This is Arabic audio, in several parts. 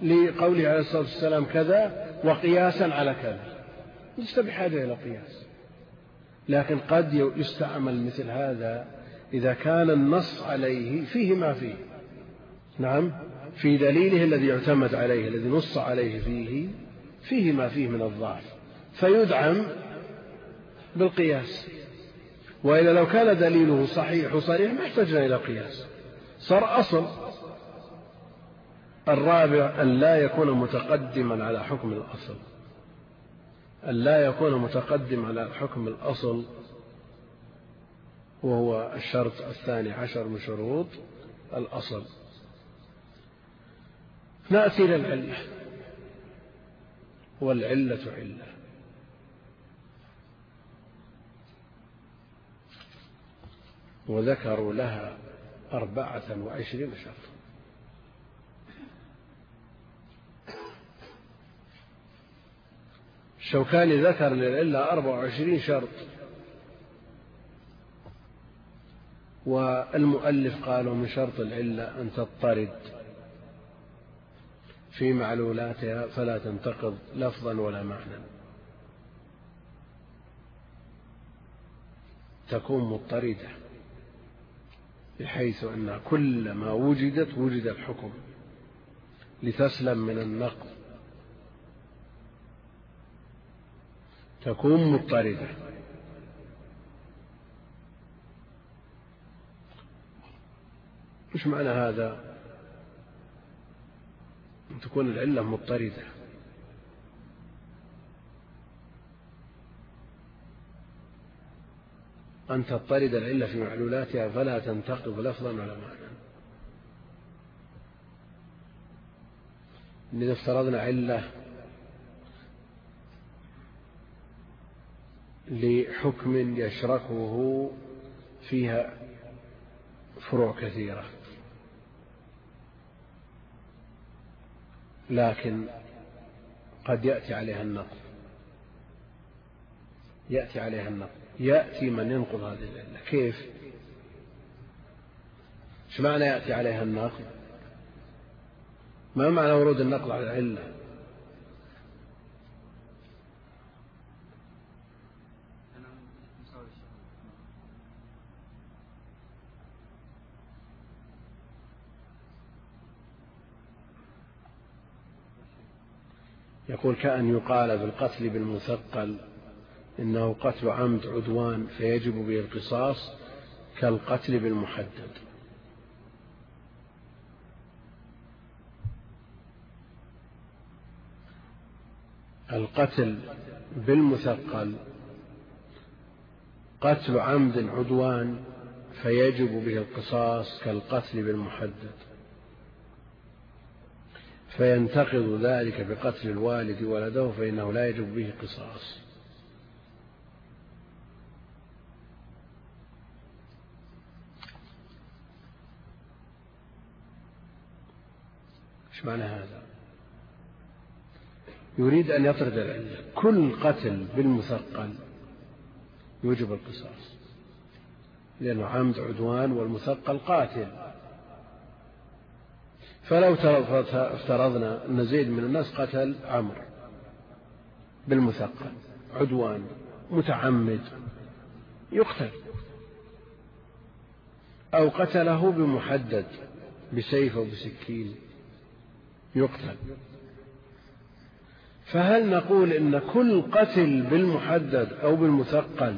لقوله عليه الصلاة والسلام كذا وقياسا على كذا، لست بحاجة إلى قياس. لكن قد يستعمل مثل هذا إذا كان النص عليه فيه ما فيه، نعم، في دليله الذي يعتمد عليه الذي نص عليه فيه ما فيه من الضعف، فيدعم بالقياس. وإلا لو كان دليله صحيح وصريح ما احتجنا إلى قياس، صار أصل. الرابع أن لا يكون متقدما على حكم الأصل، أن لا يكون متقدم على حكم الأصل، وهو الشرط الثاني عشر من شروط الأصل. نأتي للعلة، والعلة علة. وذكروا لها 24 شرطا. الشوكاني ذكر للعلة 24 شرط، والمؤلف قالوا من شرط العلة أن تضطرد في معلولاتها فلا تنتقض لفظا ولا معنى، تكون مضطردة بحيث أن كل ما وجدت وجد الحكم لتسلم من النقض، تكون مضطردة. مش معنى هذا أن تكون العلة مضطردة؟ أن تضطرد العلة في معلولاتها فلا تنتقض لفظا ولا معنى. إذا افترضنا علة لحكم يشركه فيها فروع كثيرة، لكن قد يأتي عليها النقض، يأتي من ينقض هذه العلة. كيف؟ ايش معنى يأتي عليها النقض؟ ما معنى ورود النقض على العلة؟ يقول كأن يقال بالقتل بالمثقل إنه قتل عمد عدوان فيجب به القصاص كالقتل بالمحدد. القتل بالمثقل قتل عمد عدوان فيجب به القصاص كالقتل بالمحدد، فينتقض ذلك بقتل الوالد ولده فإنه لا يجب به قصاص. ايش معنى هذا؟ يريد أن يطرد العلة. كل قتل بالمثقل يوجب القصاص، لأنه عمد عدوان والمثقل قاتل. فلو افترضنا أن زيد من الناس قتل عمرو بالمثقل عدوان متعمد يقتل، أو قتله بمحدد بسيف أو بسكين يقتل. فهل نقول إن كل قتل بالمحدد أو بالمثقل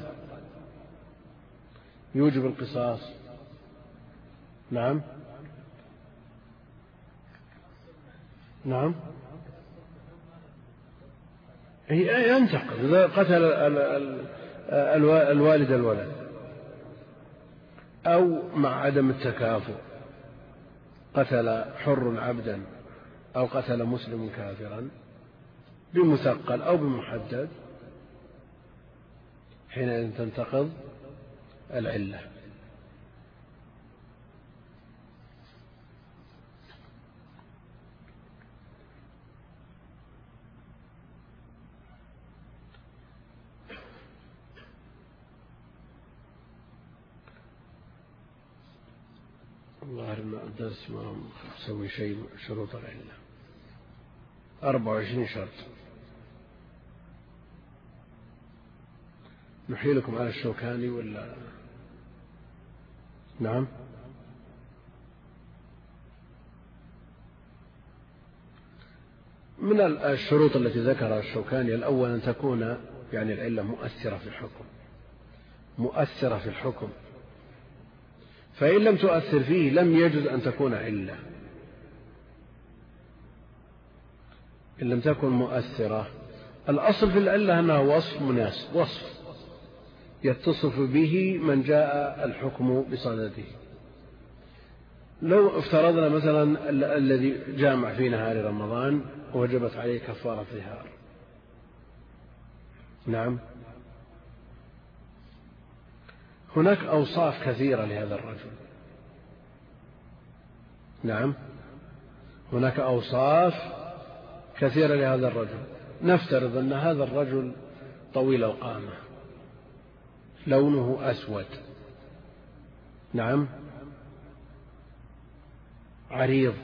يوجب القصاص؟ نعم ينتقض إذا قتل الوالد الولد، أو مع عدم التكافؤ قتل حر عبدا أو قتل مسلم كافرا بمثقل أو بمحدد، حينئذ تنتقض العلة. الله أرنا الدرس ما نسوي شيء شروط العلة. 24 شرط. نحيلكم على الشوكاني ولا؟ نعم. من الشروط التي ذكرها الشوكاني الأول أن تكون يعني العلة مؤثرة في الحكم، مؤثرة في الحكم، فإن لم تؤثر فيه لم يجوز أن تكون علة. إن لم تكن مؤثرة، الأصل في العلة أنها وصف مناسب، وصف يتصف به من جاء الحكم بصدده. لو افترضنا مثلا الذي جامع في نهار رمضان وجبت عليه كفارة ظهار، نعم، هناك أوصاف كثيرة لهذا الرجل، نعم، هناك أوصاف كثيرة لهذا الرجل. نفترض أن هذا الرجل طويل القامة، لونه أسود، نعم، عريض،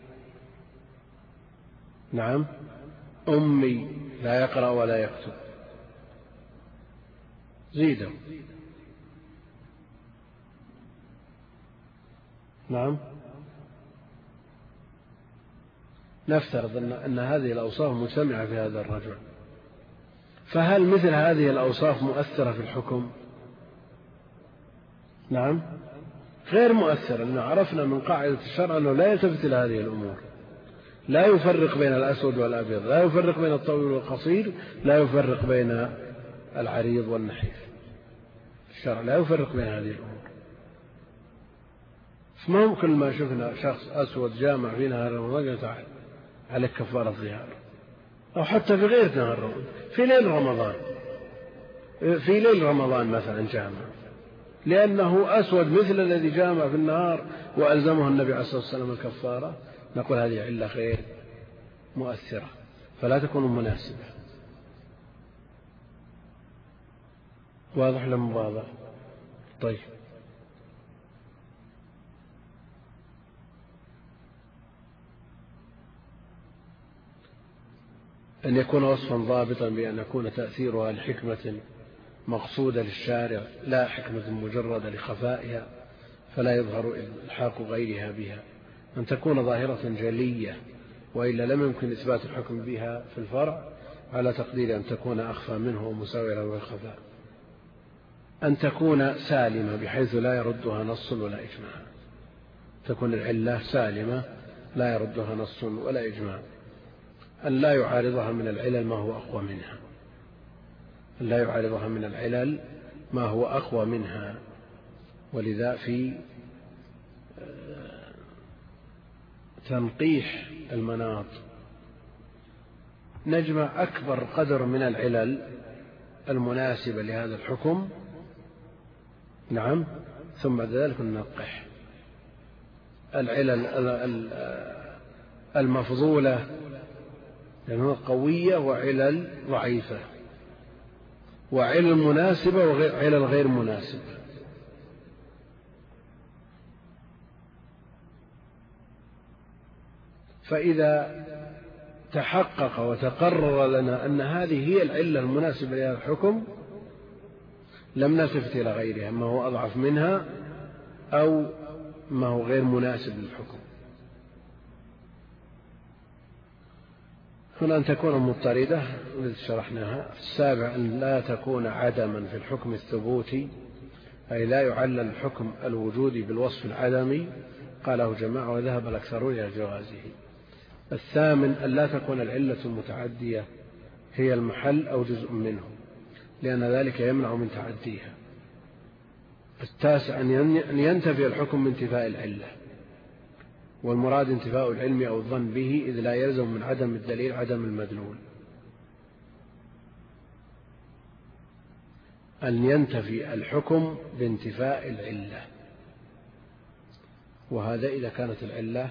نعم، أمي لا يقرأ ولا يكتب، زيده، نعم. نفترض أن هذه الأوصاف مجتمعة في هذا الرجل، فهل مثل هذه الأوصاف مؤثرة في الحكم؟ نعم، غير مؤثرة، لأن عرفنا من قاعدة الشرع أنه لا يلتفت إلى هذه الأمور، لا يفرق بين الأسود والأبيض، لا يفرق بين الطويل والقصير، لا يفرق بين العريض والنحيف. الشرع لا يفرق بين هذه الأمور. فما ممكن ما شفنا شخص أسود جامع في نهار رمضان تعال عليك كفارة ظهار، أو حتى في غير نهار رمضان، في ليل رمضان، في ليل رمضان مثلا جامع، لأنه أسود مثل الذي جامع في النهار وألزمه النبي عليه الصلاة والسلام الكفارة، نقول هذه علة غير مؤثرة فلا تكون مناسبة. واضح لم واضح؟ طيب، أن يكون وصفا ضابطا بأن يكون تأثيرها لحكمة مقصودة للشارع لا حكمة مجردة لخفائها فلا يظهر إلحاق غيرها بها، أن تكون ظاهرة جلية وإلا لم يمكن إثبات الحكم بها في الفرع على تقدير أن تكون أخفى منه ومساوية له بالخفاء، أن تكون سالمة بحيث لا يردها نص ولا إجماع، تكون العلة سالمة لا يردها نص ولا إجماع، أن لا يعارضها من العلل ما هو أقوى منها، أن لا يعارضها من العلل ما هو أقوى منها. ولذا في تنقيح المناط نجمع أكبر قدر من العلل المناسبة لهذا الحكم، نعم، ثم بعد ذلك ننقح العلل المفضولة لأنها قوية وعلل ضعيفة، وعلل مناسبة وعلل غير مناسبة. فإذا تحقق وتقرر لنا أن هذه هي العلة المناسبة لهذا الحكم لم نلتفت إلى غيرها ما هو أضعف منها أو ما هو غير مناسب للحكم. هنا أن تكون مضطردة التي شرحناها. السابع أن لا تكون عدما في الحكم الثبوتي، أي لا يعلل الحكم الوجودي بالوصف العدمي، قاله جماعة وذهب الأكثرون إلى جوازه. الثامن أن لا تكون العلة المتعدية هي المحل أو جزء منه، لأن ذلك يمنع من تعديها. التاسع أن ينتفي الحكم من انتفاء العلة، والمراد انتفاء العلم أو الظن به، إذ لا يلزم من عدم الدليل عدم المدلول. أن ينتفي الحكم بانتفاء العلة، وهذا إذا كانت العلة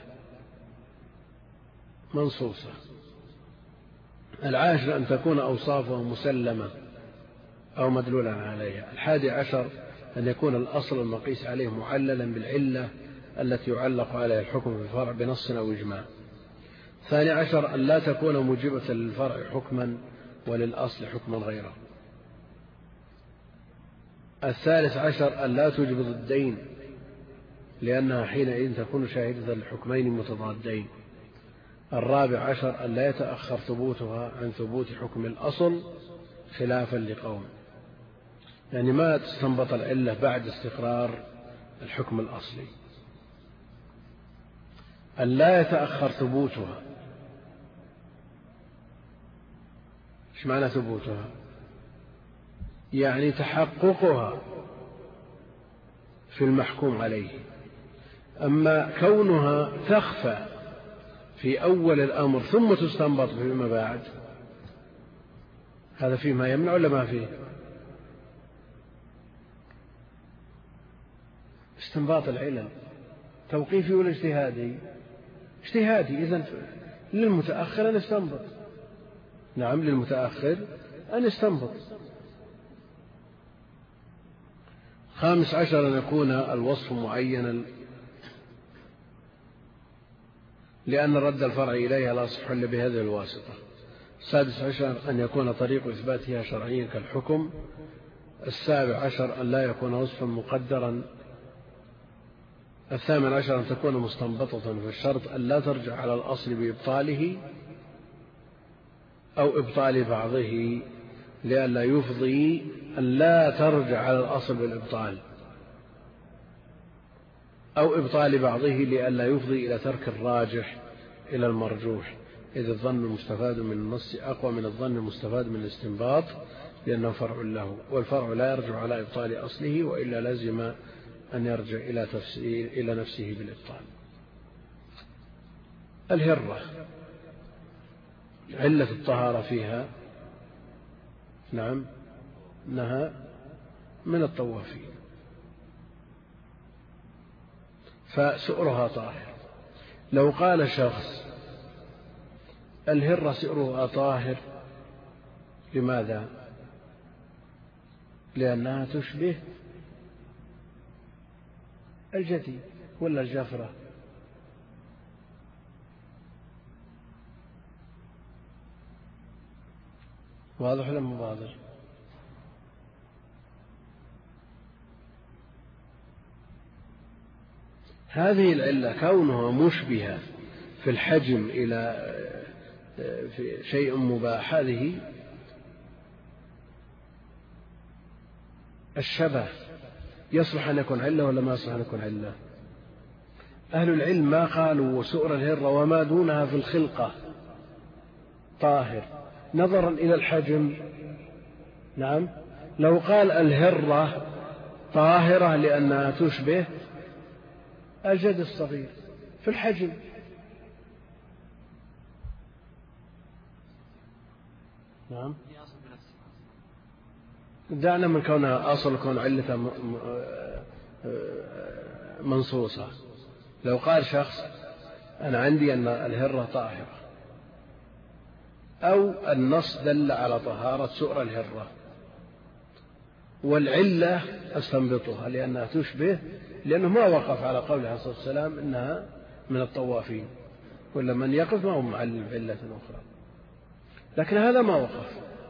منصوصة. العاشر أن تكون أوصافه مسلمة أو مدلولا عليها. 11 أن يكون الأصل المقيس عليه معللا بالعلة التي يعلق عليها الحكم في الفرع بنص أو إجماع. 12 أن لا تكون موجبة للفرع حكما وللأصل حكما غيره. 13 أن لا توجب ضدين لأنها حينئذ تكون شاهدة لحكمين متضادين. 14 أن لا يتأخر ثبوتها عن ثبوت حكم الأصل خلافا لقوم، يعني ما تستنبط العلة بعد استقرار الحكم الأصلي. أن لا يتأخر ثبوتها. إيش معنى ثبوتها؟ يعني تحققها في المحكوم عليه. أما كونها تخفى في أول الأمر ثم تستنبط فيما بعد، هذا فيه ما يمنع ولا ما فيه؟ استنباط العلل توقيفي ولا اجتهادي؟ اجتهادي. إذن للمتأخر أن يستنبط. نعم، للمتأخر أن يستنبط. 15 أن يكون الوصف معينا لأن رد الفرع إليها لا يصح إلا بهذه الواسطة. 16 أن يكون طريق إثباتها شرعيا كالحكم. 17 أن لا يكون وصفا مقدرا. 18 أن تكون مستنبطة، في الشرط أن لا ترجع على الأصل بإبطاله أو إبطال بعضه لئلا يفضي أن لا ترجع على الأصل بالإبطال أو إبطال بعضه لئلا يفضي إلى ترك الراجح إلى المرجوح، إذ الظن المستفاد من النص أقوى من الظن المستفاد من الاستنباط لأنه فرع له، والفرع لا يرجع على إبطال أصله وإلا لزم أن يرجع إلى نفسه بالإبطال. الهرة علة الطهارة فيها نعم نهى من الطوافين، فسؤرها طاهر. لو قال شخص الهرة سؤرها طاهر، لماذا؟ لأنها تشبه الجدي ولا الجفرة. واضح ولا مو واضح؟ هذه العلة كونها مشبهة في الحجم إلى في شيء مباح، هذه الشبه يصلح أن يكون علة ولا ما يصلح أن يكون علة؟ أهل العلم ما قالوا سؤر الهرة وما دونها في الخلقة طاهر نظرا إلى الحجم. نعم، لو قال الهرة طاهرة لأنها تشبه الجد الصغير في الحجم، نعم، دعنا من كونها أصل كون علة منصوصة. لو قال شخص أنا عندي أن الهرة طاهرة، أو النص دل على طهارة سؤر الهرة والعلة استنبطها لأنها تشبه، لأنه ما وقف على قوله عليه الصلاة والسلام إنها من الطوافين، ولا من يقف ما هو معلم علة أخرى، لكن هذا ما وقف.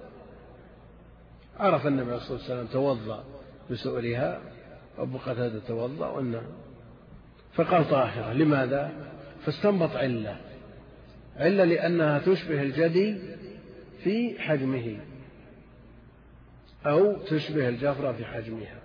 عرف النبي عليه الصلاة والسلام توضأ بسؤرها، أبو قتادة توضأ وأنه فقال طاهرة. لماذا؟ فاستنبط علة لأنها تشبه الجدي في حجمه أو تشبه الجفرة في حجمها.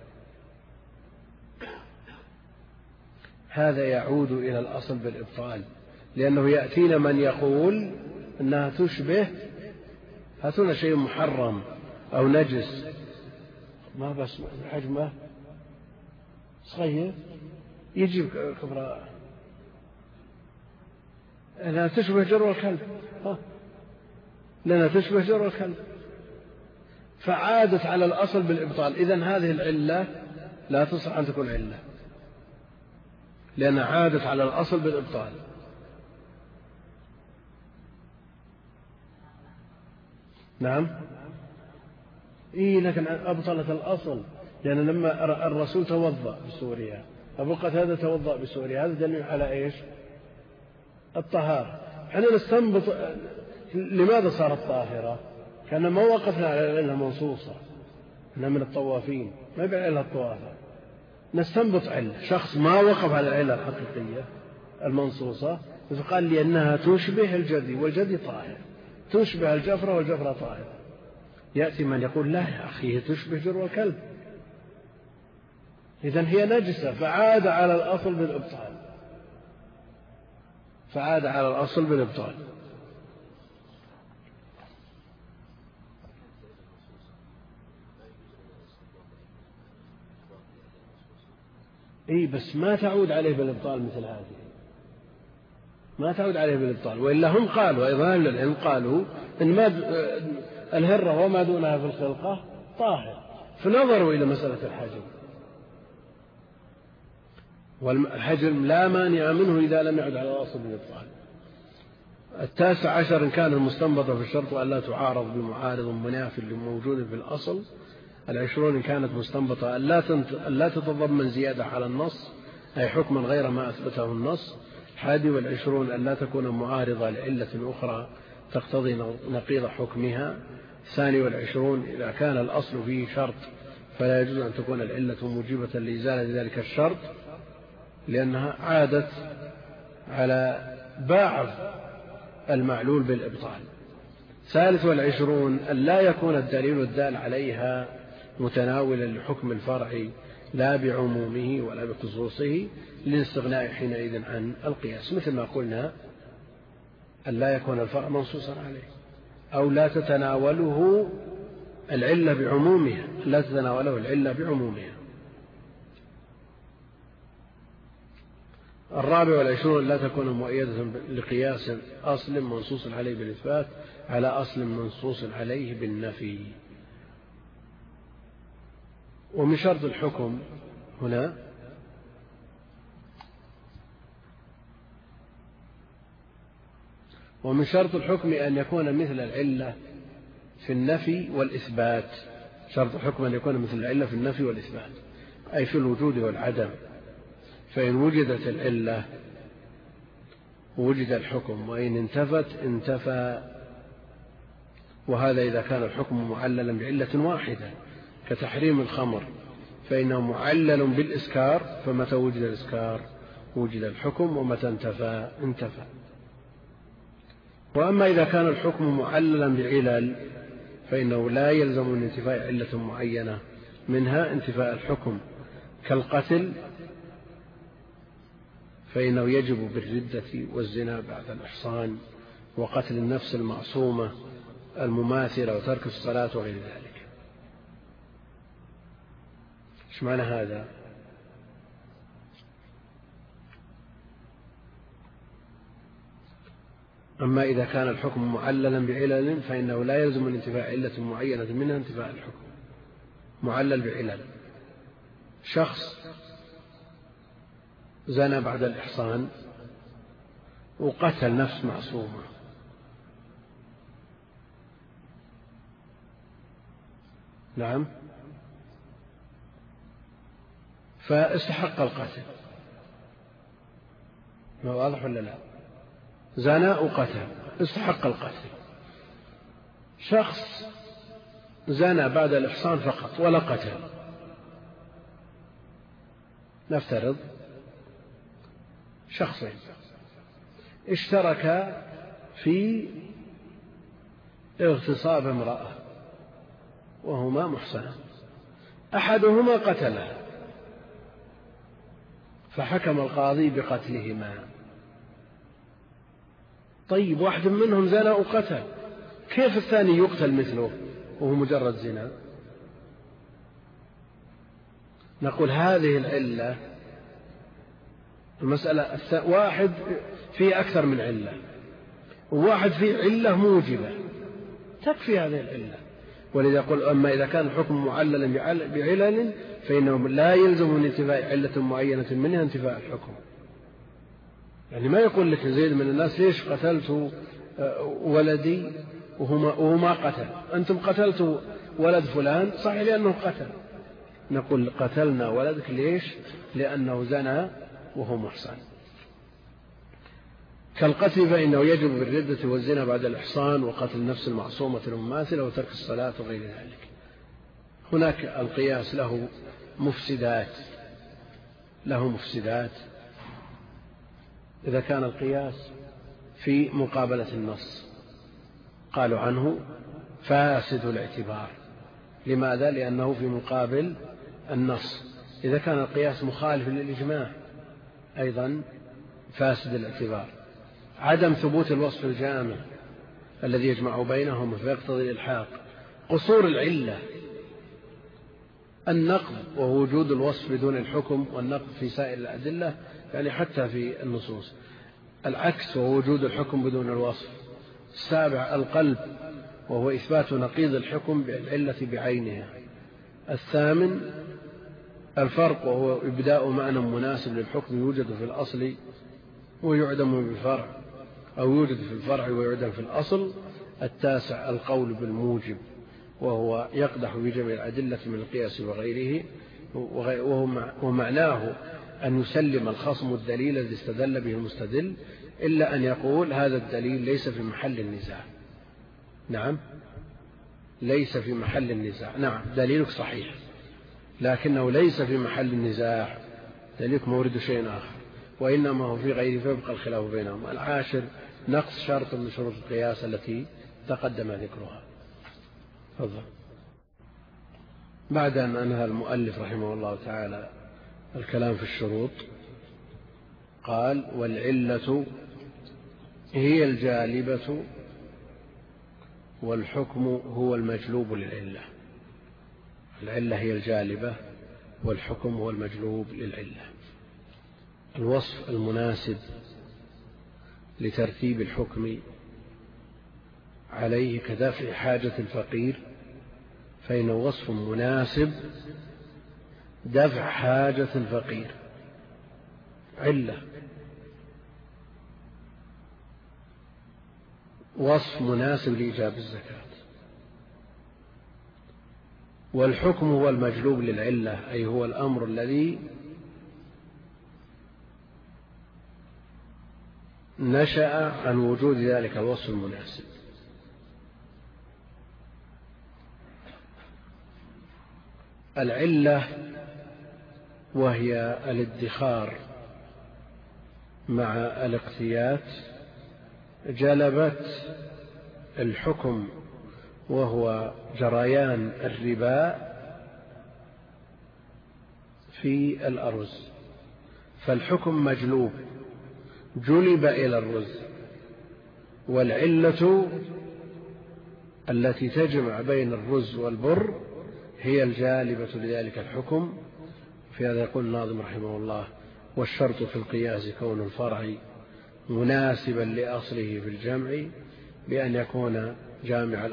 هذا يعود إلى الأصل بالإبطال، لأنه يأتينا من يقول أنها تشبه، هاتون شيء محرم أو نجس ما بس حجمه صغير يجيب كبراء، لأنها تشبه جرو الكلب، لأنها تشبه جرو الكلب، فعادت على الأصل بالإبطال. إذن هذه العلة لا تصح أن تكون علة، لأنها عادت على الأصل بالإبطال. نعم، لكن أبطلت الأصل، لأن لما الرسول توضأ بسوريا، أبو قتادة توضأ بسوريا، هذا دليل على إيش؟ الطهارة. احنا نستنبط لماذا صارت طاهرة؟ كأن ما وقفنا على العلة المنصوصة، احنا من الطوافين ما يبقى علة الطوافة، نستنبط علة. شخص ما وقف على العلة الحقيقية المنصوصة فقال لي أنها تشبه الجدي والجدي طاهر، تشبه الجفرة والجفرة طاهرة. يأتي من يقول لا يا أخي تشبه جرو الكلب، إذن هي نجسة، فعاد على الأصل بالإبطال، فعاد على الأصل بالإبطال. إيه بس ما تعود عليه بالإبطال مثل هذه، ما تعود عليه بالإبطال. وإلا هم قالوا أيضا العلم قالوا إن الهرة وما دونها في الخلقة طاهر، فنظروا إلى مسألة الحجم، والحجم لا مانع منه إذا لم يعد على الأصل بالإبطال. 19 إن كان المستنبط في الشرط أن لا تعارض بمعارض مناف لموجود في الأصل. 20 إن كانت مستنبطة أن لا تتضمن زيادة على النص أي حكما غير ما أثبته النص. 21 أن لا تكون معارضة لعلة أخرى تقتضي نقيض حكمها. 22 إذا كان الأصل فيه شرط فلا يجوز أن تكون العلة موجبة لإزالة ذلك الشرط لأنها عادت على باعث المعلول بالإبطال. 23 أن لا يكون الدليل الدال عليها متناولا لحكم الفرع لا بعمومه ولا بخصوصه للاستغناء حينئذ عن القياس، مثل ما قلنا أن لا يكون الفرع منصوصا عليه، أو لا تتناوله العلة بعمومها، لا تتناوله العلة بعمومها. 24 لا تكون مؤيدة لقياس أصل منصوص عليه بالإثبات على أصل منصوص عليه بالنفي. ومن شرط الحكم هنا ومن شرط الحكم أن يكون مثل العلة في النفي والإثبات. شرط الحكم أن يكون مثل العلة في النفي والإثبات أي في الوجود والعدم، فإن وجدت العلة وجد الحكم، وإن انتفت انتفى. وهذا إذا كان الحكم معللا بعلة واحدة كتحريم الخمر فإنه معلل بالإسكار، فمتى وجد الإسكار وجد الحكم، ومتى انتفى انتفى. وأما إذا كان الحكم معللا بعلل فإنه لا يلزم من انتفاء علة معينة منها انتفاء الحكم، كالقتل فإنه يجب بالردة والزنا بعد الإحصان وقتل النفس المعصومة المماثلة وترك الصلاة وغير ذلك. إيش معنى هذا؟ أما إذا كان الحكم معللا بعلل فإنه لا يلزم من انتفاء علة معينة منها انتفاء الحكم. معلل بعلل، شخص زنى بعد الإحصان وقتل نفس معصومة، نعم، فاستحق القتل. ما واضح ولا لا؟ زنى وقتل استحق القتل. شخص زنى بعد الإحصان فقط ولا قتل، نفترض شخصين اشتركا في اغتصاب امرأة وهما محصنان، أحدهما قتلها فحكم القاضي بقتلهما. طيب واحد منهم زنى وقتل، كيف الثاني يقتل مثله وهو مجرد زنا؟ نقول هذه العلة المسألة واحد فيه أكثر من علة، وواحد فيه علة موجبة تكفي هذه العلة. ولذا يقول أما إذا كان الحكم معللا بعلل فإنه لا يلزم من انتفاء علة معينة منها انتفاء الحكم. يعني ما يقول لك زيد من الناس ليش قتلت ولدي وهو ما قتل، أنتم قتلتوا ولد فلان صحيح لأنه قتل، نقول قتلنا ولدك ليش؟ لأنه زنى وهو محصن. كالقتل فإنه يجب بالردة والزنا بعد الإحصان وقتل النفس المعصومة المماثلة وترك الصلاة وغير ذلك. هناك القياس له مفسدات إذا كان القياس في مقابلة النص قالوا عنه فاسد الاعتبار. لماذا؟ لأنه في مقابل النص. إذا كان القياس مخالف للإجماع أيضا فاسد الاعتبار. عدم ثبوت الوصف الجامع الذي يجمع بينهم فيقتضي الإلحاق. قصور العلة، النقض وهو وجود الوصف بدون الحكم، والنقض في سائر الأدلة يعني حتى في النصوص. العكس وهو وجود الحكم بدون الوصف. السابع القلب وهو إثبات نقيض الحكم بالعلة بعينها. الثامن الفرق وهو إبداء معنى مناسب للحكم يوجد في الأصل ويعدم بالفرع، أو يوجد في الفرع ويعدم في الأصل. التاسع القول بالموجب وهو يقدح بجميع الأدلة من القياس وغيره، ومعناه أن يسلم الخصم الدليل الذي استدل به المستدل إلا أن يقول هذا الدليل ليس في محل النزاع. نعم، ليس في محل النزاع. نعم، دليلك صحيح لكنه ليس في محل النزاع، دليلك مورد شيء آخر، وإنما هو في غيره فيبقى الخلاف بينهم. العاشر نقص شرط من شروط القياس التي تقدم ذكرها. تفضل. بعد أن أنهى المؤلف رحمه الله تعالى الكلام في الشروط قال: والعلة هي الجالبة والحكم هو المجلوب للعلة. العلة هي الجالبة والحكم هو المجلوب للعلة. الوصف المناسب لترتيب الحكم عليه كدافع حاجة الفقير، فإنه وصف مناسب دفع حاجة الفقير، علة. وصف مناسب لإيجاب الزكاة. والحكم هو المجلوب للعلة، أي هو الأمر الذي نشأ عن وجود ذلك الوصف المناسب. العلة وهي الادخار مع الاقتيات جلبت الحكم وهو جريان الربا في الأرز، فالحكم مجلوب جلب إلى الرز، والعلة التي تجمع بين الرز والبر هي الجالبة لذلك الحكم. في هذا يقول الناظم رحمه الله: والشرط في القياس كون الفرع مناسبا لأصله في الجمع بأن يكون جامع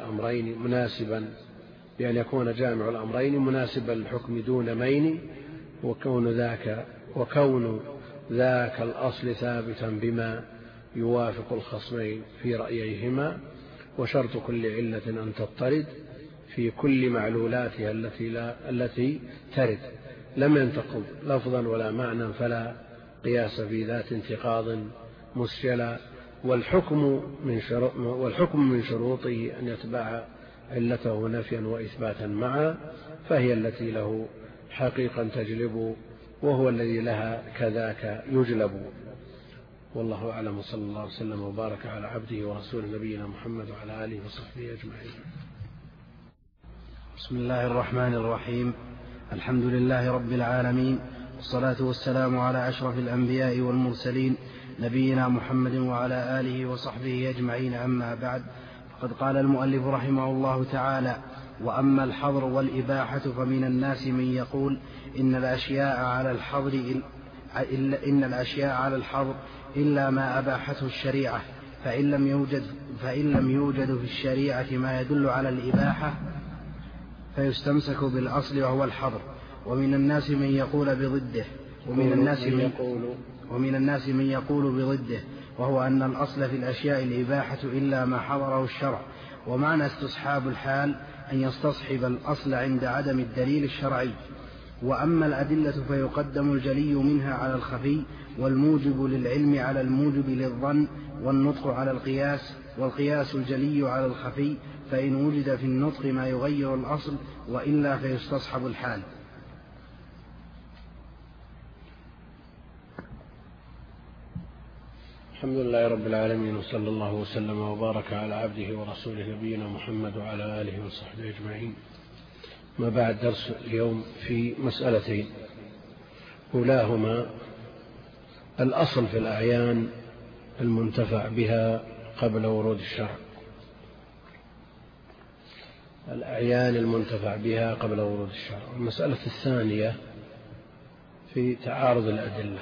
الأمرين مناسبا للحكم دون مين، وكون ذاك الأصل ثابتا بما يوافق الخصمين في رأييهما. وشرط كل علة أن تضطرد في كل معلولاتها التي ترد، لم ينتقض لفظا ولا معنى، فلا قياس في ذات انتقاض مسجلا. والحكم من شروطه أن يتبع علته نفيا وإثباتا معا، فهي التي له حقيقا تجلب، وهو الذي لها كذاك يجلب. والله أعلم، وصلى الله وسلم وبارك على عبده ورسوله نبينا محمد وعلى آله وصحبه أجمعين. بسم الله الرحمن الرحيم. الحمد لله رب العالمين، والصلاة والسلام على أشرف الأنبياء والمرسلين نبينا محمد وعلى آله وصحبه أجمعين. أما بعد، فقد قال المؤلف رحمه الله تعالى: وأما الحظر والإباحة فمن الناس من يقول إن الأشياء على الحظر إلا ما أباحته الشريعة، فإن لم يوجد في الشريعة ما يدل على الإباحة فيستمسك بالأصل وهو الحظر. ومن الناس من يقول بضده، ومن الناس من يقول بضده، وهو أن الأصل في الأشياء الإباحة إلا ما حضره الشرع. ومعنى استصحاب الحال أن يستصحب الأصل عند عدم الدليل الشرعي. وأما الأدلة فيقدم الجلي منها على الخفي، والموجب للعلم على الموجب للظن، والنطق على القياس، والقياس الجلي على الخفي، فإن وجد في النطق ما يغير الأصل وإلا فيستصحب الحال. الحمد لله رب العالمين، وصلى الله وسلم وبارك على عبده ورسوله نبينا محمد وعلى آله وصحبه أجمعين. ما بعد، درس اليوم في مسألتين، أولاهما الأصل في الأعيان المنتفع بها قبل ورود الشرع. الأعيان المنتفع بها قبل ورود الشرع. المسألة الثانية في تعارض الأدلة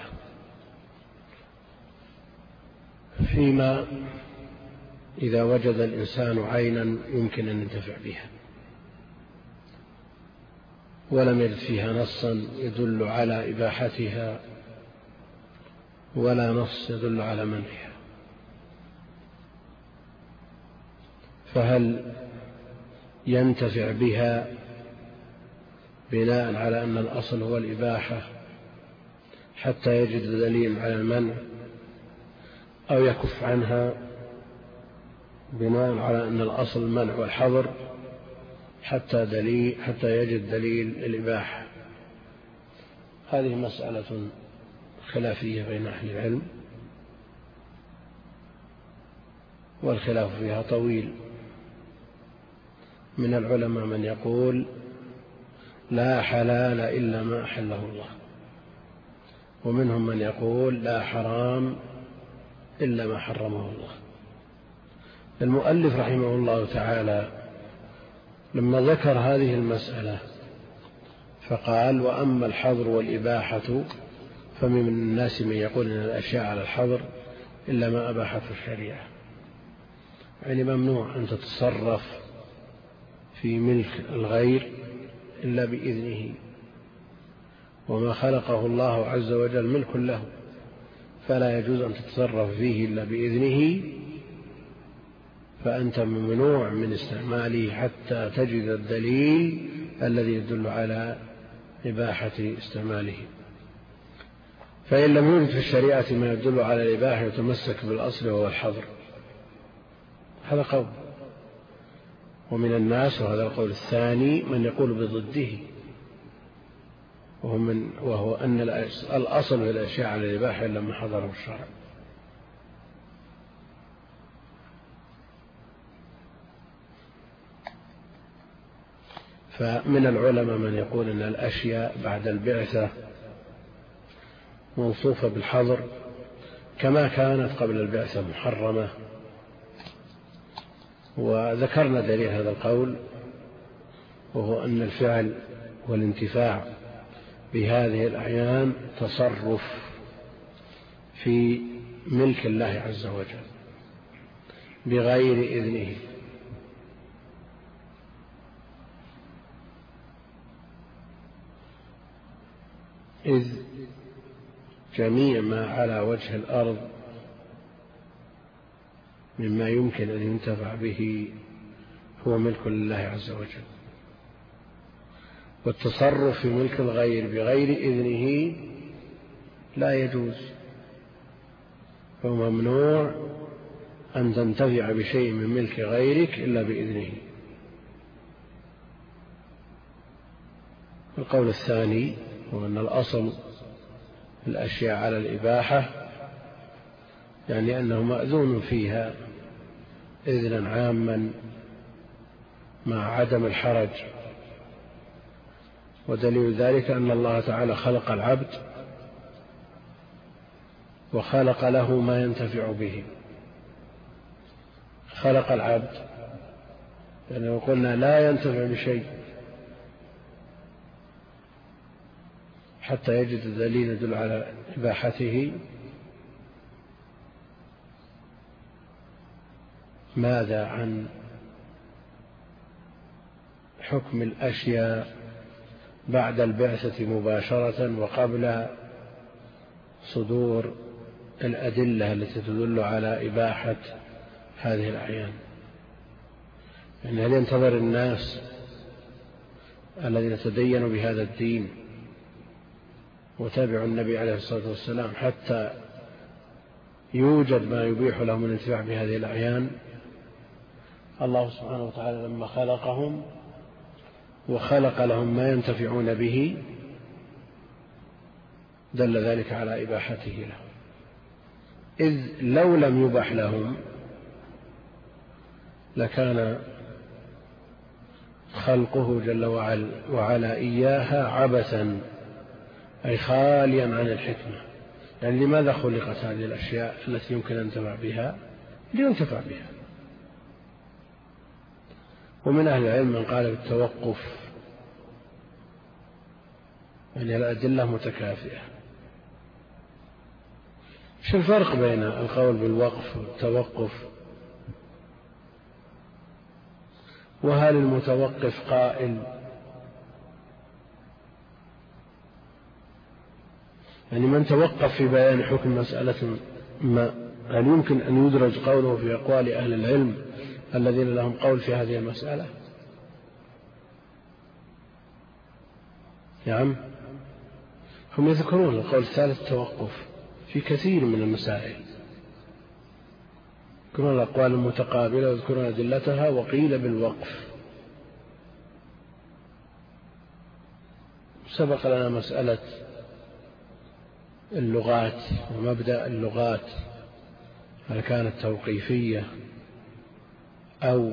فيما إذا وجد الإنسان عينا يمكن أن ينتفع بها ولم يجد فيها نصا يدل على إباحتها ولا نص يدل على منعها، فهل ينتفع بها بناء على أن الأصل هو الإباحة حتى يجد دليل على المنع، أو يكف عنها بناء على أن الأصل المنع والحظر حتى يجد دليل الإباحة؟ هذه مسألة خلافية بين أهل العلم، والخلاف فيها طويل. من العلماء من يقول لا حلال إلا ما أحله الله، ومنهم من يقول لا حرام إلا ما حرمه الله. المؤلف رحمه الله تعالى لما ذكر هذه المسألة فقال: وأما الحظر والإباحة فمن الناس من يقول إن الأشياء على الحظر إلا ما أباحته الشريعة، يعني ممنوع أن تتصرف في ملك الغير إلا بإذنه، وما خلقه الله عز وجل ملك له، فلا يجوز أن تتصرف فيه إلا بإذنه، فأنت ممنوع من استعماله حتى تجد الدليل الذي يدل على إباحة استعماله. فإن لم يوجد في الشريعة ما يدل على الإباحة يتمسك بالأصل وهو الحظر. هذا قول. ومن الناس، وهذا القول الثاني، من يقول بضده، وهو أن الأصل في الأشياء على الإباحة إلا ما حضره الشرع. فمن العلماء من يقول أن الأشياء بعد البعثة موصوفة بالحظر كما كانت قبل البعثة محرمة، وذكرنا دليل هذا القول، وهو أن الفعل والانتفاع بهذه الأعيان تصرف في ملك الله عز وجل بغير إذنه، إذ جميع ما على وجه الأرض مما يمكن أن ينتفع به هو ملك لله عز وجل، والتصرف في ملك الغير بغير إذنه لا يجوز، فهو ممنوع أن تنتفع بشيء من ملك غيرك إلا بإذنه. القول الثاني هو أن الأصل الأشياء على الإباحة، يعني أنه مأذون فيها إذنا عاما مع عدم الحرج، ودليل ذلك أن الله تعالى خلق العبد وخلق له ما ينتفع به. خلق العبد لأنه قلنا لا ينتفع بشيء حتى يجد الدليل يدل على إباحته. ماذا عن حكم الأشياء بعد البعثة مباشرة وقبل صدور الأدلة التي تدل على إباحة هذه الأعيان؟ يعني هل ينتظر الناس الذين تدينوا بهذا الدين وتابعوا النبي عليه الصلاة والسلام حتى يوجد ما يبيح لهم الانتفاع بهذه الأعيان. الله سبحانه وتعالى لما خلقهم وخلق لهم ما ينتفعون به دل ذلك على إباحته لهم، إذ لو لم يبح لهم لكان خلقه جل وعلا إياها عبثا، أي خاليا عن الحكمة. يعني لماذا خلقت هذه الأشياء التي يمكن أن ينتفع بها؟ لينتفع بها. ومن أهل العلم من قال بالتوقف، يعني الأدلة متكافئة. شو الفرق بين القول بالوقف والتوقف؟ وهل المتوقف قائل؟ يعني من توقف في بيان حكم مسألة ما، هل يمكن أن يدرج قوله في أقوال أهل العلم الذين لهم قول في هذه المسألة؟ نعم، هم يذكرون القول الثالث التوقف في كثير من المسائل، يذكرون الأقوال المتقابلة ويذكرون أدلتها. وقيل بالوقف. سبق لنا مسألة اللغات ومبدأ اللغات، هل كانت توقيفية أو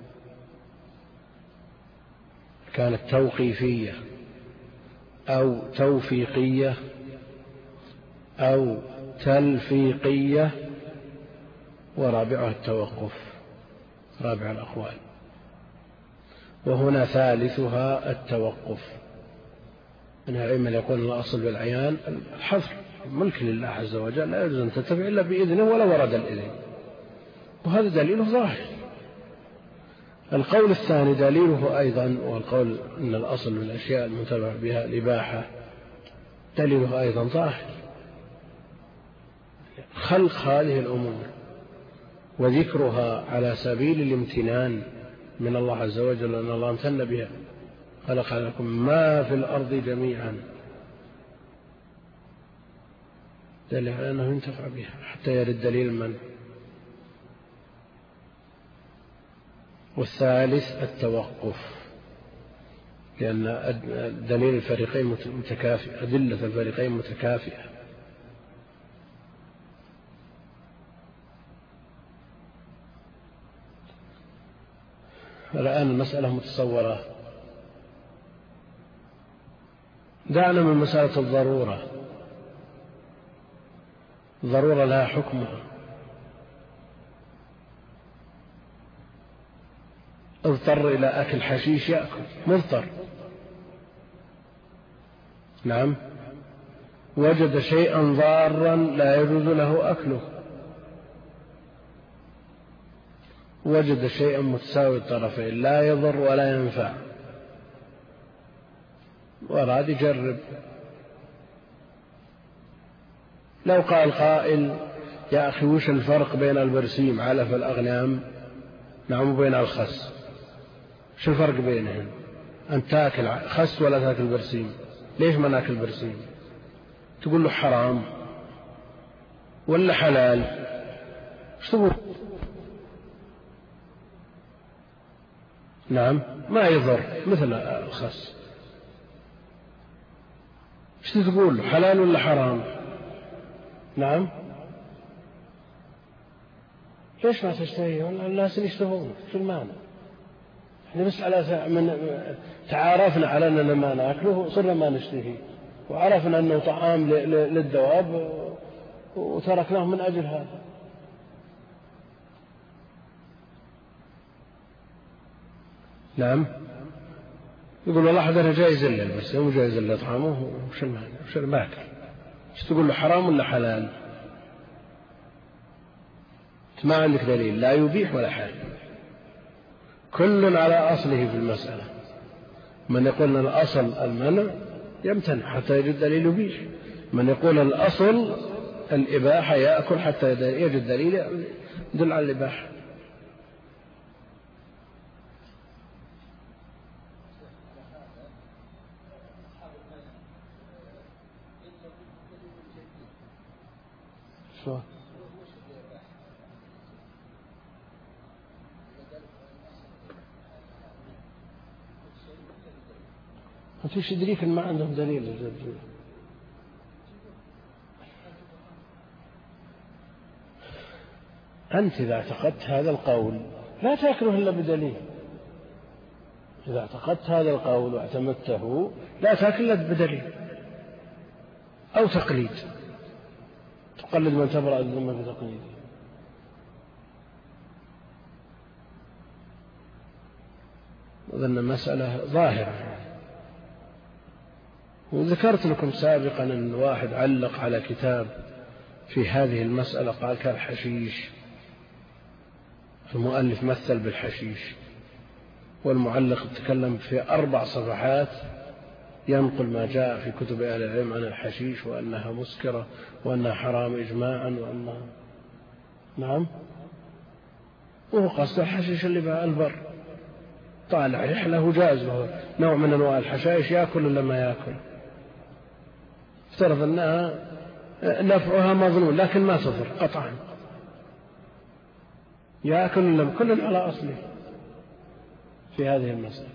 كانت توقيفية أو توفيقية أو تلفيقية، ورابعها التوقف، رابع الأقوال. وهنا ثالثها التوقف. من العلم يقول الأصل بالعيان الحظر، ملك لله عز وجل، لا يجوز أن تتبع إلا بإذنه ولا ورد الإذن، وهذا دليله ظاهر. القول الثاني دليله أيضا، والقول أن الأصل بالأشياء المتبع بها الإباحة، دليله أيضا ظاهر. خلق هذه الأمور وذكرها على سبيل الامتنان من الله عز وجل، أن الله امتن بها، خلق لكم ما في الأرض جميعا، دليل على أنه ينتفع بها حتى يرد دليل المنع. والثالث التوقف، لأن دليل الفريقين متكافئ، أدلة الفريقين متكافئة. الآن المسألة متصورة. دعنا من مسألة الضرورة. الضرورة لها حكمها. اضطر إلى أكل حشيش يأكل، مضطر. نعم. وجد شيئا ضارا لا يجوز له أكله، وجد شيئا متساوي الطرفين لا يضر ولا ينفع، وأراد يجرب. لو قال قائل يا أخي وش الفرق بين البرسيم علف الأغنام نعم وبين الخس؟ شو الفرق بينهم؟ أن تأكل خس ولا تأكل برسيم؟ ليش ما نأكل برسيم؟ تقول له حرام ولا حلال؟ ايش تقول؟ نعم ما يضر مثل الخس. ايش تقول له؟ حلال ولا حرام؟ نعم. ليش ما تشتهي؟ الناس يشتهون، شو المانع؟ احنا بس على من تعارفنا على أننا ما نأكله صرنا ما نشتهي، وعرفنا أنه طعام للدواب وتركناه من أجل هذا. نعم. يقول والله هذا جائز إلا بس مو جائز إلا طعامه، وش المانع؟ وش الماكل؟ ايش تقول له حرام ولا حلال؟ ما عندك دليل لا يبيح ولا حرام، كل على أصله في المسألة. من يقول أن الأصل المنع يمتنع حتى يجد دليل يبيح، من يقول الأصل الإباحة يأكل حتى يجد دليل يدل على الإباحة. شو أنت وش يدريك إن ما عندهم دليل؟ أنت إذا اعتقدت هذا القول لا تأكله إلا بدليل. إذا اعتقدت هذا القول واعتمدته لا تأكل إلا بدليل أو تقليد، تقلد من تبرأ الذمة بتقليده. أظن مسألة ظاهرة. وذكرت لكم سابقا أن واحد علق على كتاب في هذه المسألة قال كالحشيش، المؤلف مثل بالحشيش، والمعلق تكلم في 4 صفحات ينقل ما جاء في كتب أهل العلم عن الحشيش وأنها مسكرة وأنها حرام إجماعا وأنها نعم. وهو قصد الحشيش اللي بقى البر طالع رحلة جاز له نوع من أنواع الحشائش يأكل ولا ما يأكل، افترض أنها نفعها مظنون لكن ما تضر قطعا، يأكل ولا كل على أصله في هذه المسألة.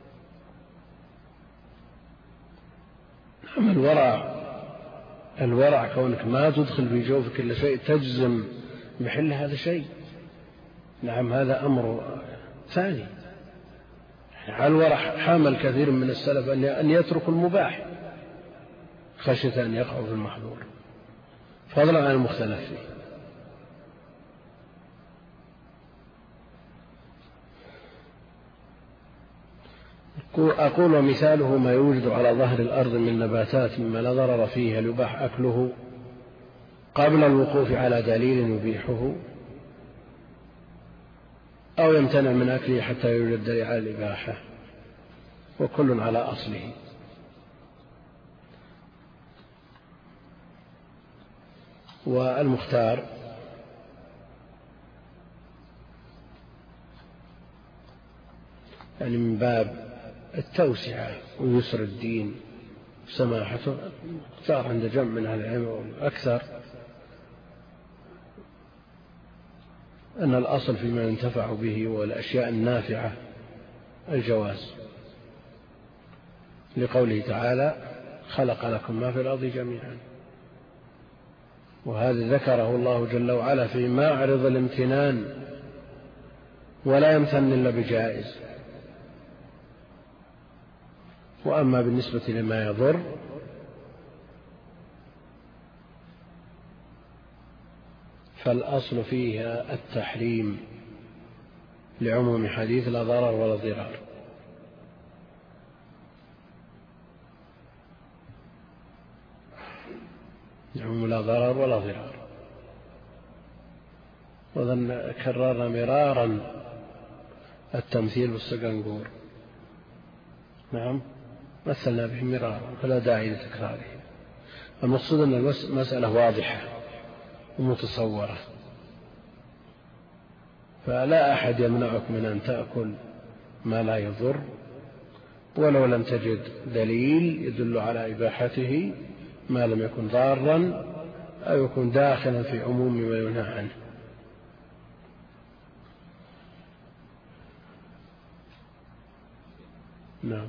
نعم الورع كونك ما تدخل في جوفك إلا شيء تجزم بحل هذا شيء، نعم هذا أمر ثاني. على الورع حامل كثير من السلف أن يتركوا المباح خشية أن يقعوا في المحظور فضلا عن المختلف فيه. أقول ومثاله ما يوجد على ظهر الأرض من نباتات مما لا ضرر فيه يباح أكله قبل الوقوف على دليل يبيحه أو يمتنع من أكله حتى يوجد دليل على الإباحة، وكل على أصله. والمختار يعني من باب التوسعة ويسر الدين وسماحته اختار عند جمع من أهل العلم أكثر أن الأصل فيما ينتفع به والأشياء النافعة الجواز، لقوله تعالى خلق لكم ما في الأرض جميعا، وهذا ذكره الله جل وعلا في معرض الامتنان ولا يمتن إلا بجائز. وأما بالنسبة لما يضر فالأصل فيها التحريم لعموم حديث لا ضرر ولا ضرار. يعم لا ضرر ولا ضرار. وظن كررنا مرارا التمثيل بالسقنقور، نعم مثلنا به مرارا فلا داعي لتكراره. المقصود أن المسألة واضحة ومتصورة، فلا أحد يمنعك من أن تأكل ما لا يضر ولو لم تجد دليل يدل على إباحته ما لم يكن ضارا أو يكون داخلا في عموم ما ينهى عنه. نعم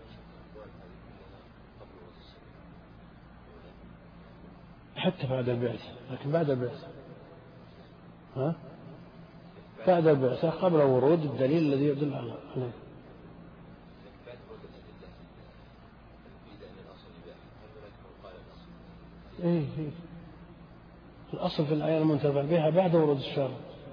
حتى بعد البعثة، لكن بعد البعثة بعد البعثة قبل ورود الدليل الذي يدل عليه. إيه الأصل في الآية المنتفع بها بعد ورود الشرع،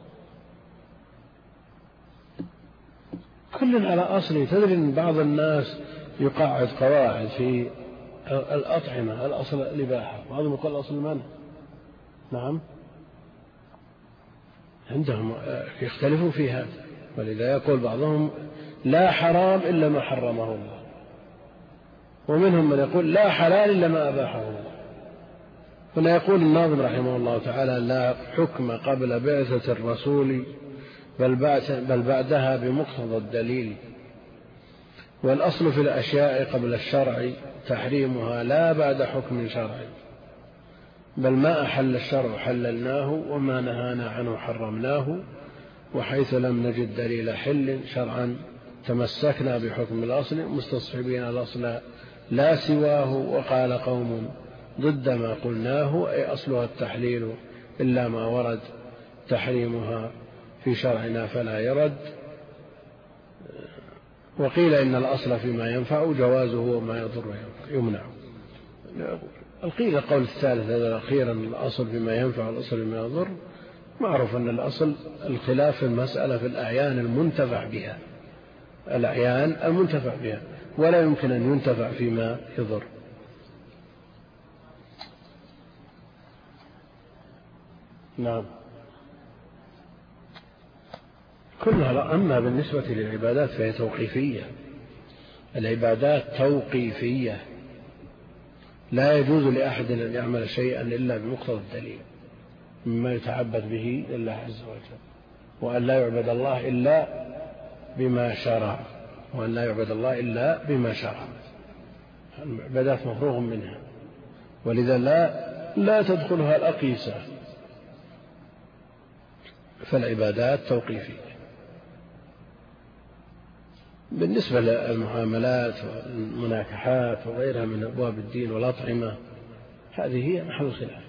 كل على أصله. تدري أن بعض الناس يقعد قواعد في الأطعمة الأصل الإباحة وبعضهم يقول الأصل المنع. نعم عندهم يختلفوا في هذا، ولذا يقول بعضهم لا حرام إلا ما حرمه الله، ومنهم من يقول لا حلال إلا ما أباحه الله. هنا يقول الناظم رحمه الله تعالى لا حكم قبل بعثة الرسول بل بعدها بمقتضى الدليل، والأصل في الأشياء قبل الشرع تحريمها لا بعد حكم شرعي. بل ما أحل الشرع حللناه وما نهانا عنه حرمناه، وحيث لم نجد دليل حل شرعا تمسكنا بحكم الأصل مستصحبين الأصل لا سواه. وقال قوم ضد ما قلناه أي أصلها التحليل إلا ما ورد تحريمها في شرعنا فلا يرد. وقيل إن الأصل فيما ينفع جوازه وما يضر يمنع. القيل القول الثالث هذا الأخير أن الأصل فيما ينفع والأصل فيما يضر، معروف أن الأصل الخلاف في المسألة في الأعيان المنتفع بها، الأعيان المنتفع بها، ولا يمكن أن ينتفع فيما يضر. نعم كلها. أما بالنسبة للعبادات فهي توقيفية، العبادات توقيفية، لا يجوز لأحد أن يعمل شيئا إلا بمقتضى الدليل مما يتعبد به لله عز وجل، وأن لا يعبد الله إلا بما شرع، وأن لا يعبد الله إلا بما شرع. العبادات مفروغ منها، ولذا لا تدخلها الأقيسة، فالعبادات توقيفية. بالنسبة للمعاملات والمناكحات وغيرها من أبواب الدين والأطعمة هذه هي محل الخلاف.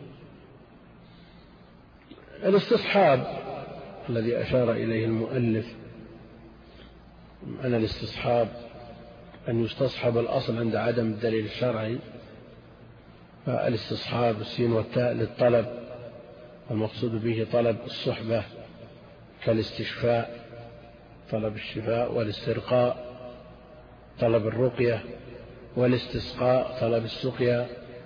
الاستصحاب الذي أشار إليه المؤلف أن الاستصحاب أن يستصحب الأصل عند عدم الدليل الشرعي، فالاستصحاب السين والتاء للطلب، المقصود به طلب الصحبة كالاستشفاء طلب الشفاء، والاسترقاء طلب الرقية، والاستسقاء طلب السقيا.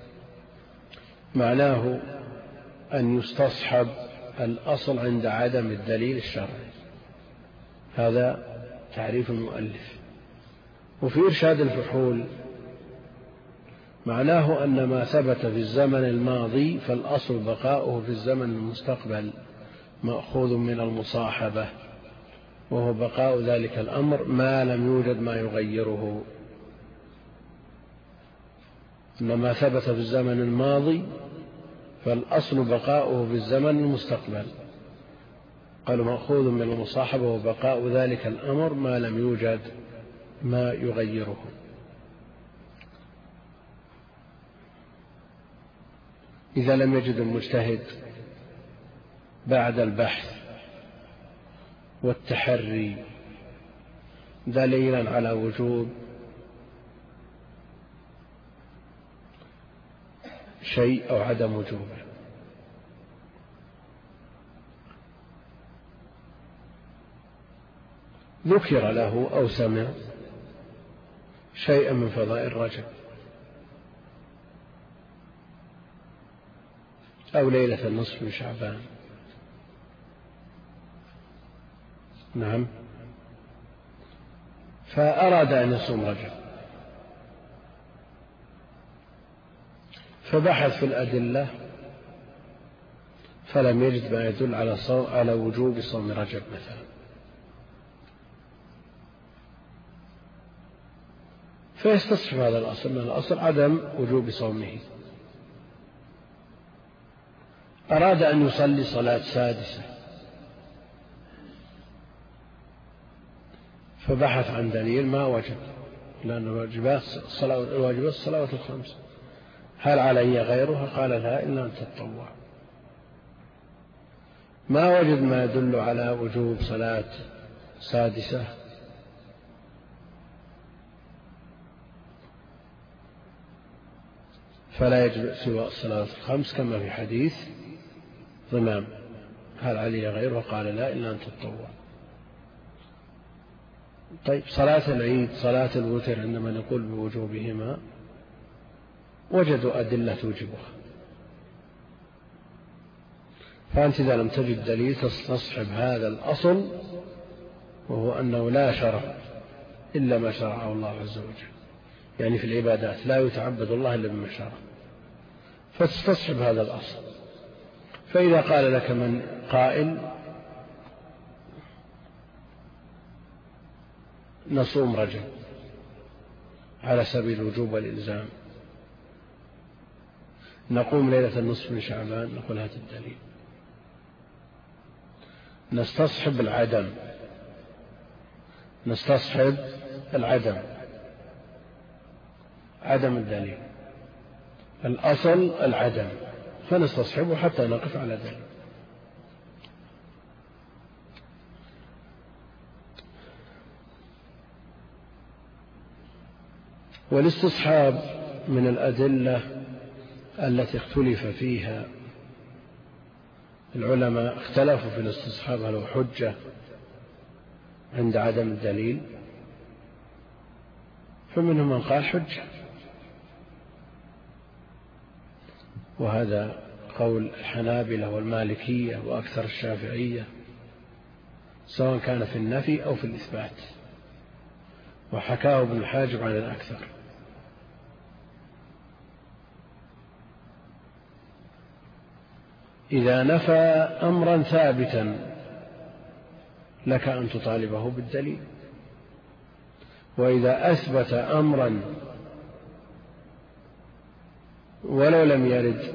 معناه أن يستصحب الأصل عند عدم الدليل الشرعي، هذا تعريف المؤلف. وفي إرشاد الفحول معناه أن ما ثبت في الزمن الماضي فالأصل بقاؤه في الزمن المستقبل مأخوذ من المصاحبة، وهو بقاء ذلك الأمر ما لم يوجد ما يغيره. إن ما ثبت في الزمن الماضي فالأصل بقاؤه في الزمن المستقبل، قالوا مأخوذ من المصاحبة وبقاء ذلك الأمر ما لم يوجد ما يغيره. إذا لم يجد المجتهد بعد البحث والتحري دليلا على وجوب شيء أو عدم وجوبه، ذكر له أو سمع شيئا من فضائل رجب أو ليلة النصف من شعبان، نعم، فأراد أن يصوم رجب، فبحث في الأدلة فلم يجد ما يدل على وجوب صوم رجب مثلا، فيستصحب هذا الأصل، من الأصل عدم وجوب صومه. أراد أن يصلي صلاة سادسة فبحث عن دليل ما وجد، لأن الواجبات الصلوات الخمس، هل علي غيرها؟ قال لا إلا أن تتطوع. ما وجد ما يدل على وجوب صلاة سادسة، فلا يجب سوى الصلوات الخمس كما في حديث ضمام، هل علي غيرها؟ قال لا إلا أن تتطوع. طيب صلاة العيد صلاة الوتر عندما نقول بوجوبهما وجدوا أدلة توجبها، فأنت إذا لم تجد دليل تستصحب هذا الأصل، وهو أنه لا شرع إلا ما شرعه الله عز وجل، يعني في العبادات لا يتعبد الله إلا بما شرع، فتستصحب هذا الأصل. فإذا قال لك من قائل نصوم رجب على سبيل الوجوب والإلزام، نقوم ليلة النصف من شعبان، نقول هات الدليل. نستصحب العدم، نستصحب العدم، عدم الدليل، الأصل العدم، فنستصحبه حتى نقف على دليل. والاستصحاب من الأدلة التي اختلف فيها، العلماء اختلفوا في الاستصحاب هل هو حجة عند عدم الدليل، فمنهم من قال حجة، وهذا قول الحنابلة والمالكية وأكثر الشافعية، سواء كان في النفي أو في الإثبات، وحكاه ابن الحاجب عن الأكثر. إذا نفى أمرا ثابتا لك أن تطالبه بالدليل، وإذا أثبت أمرا ولو لم يرد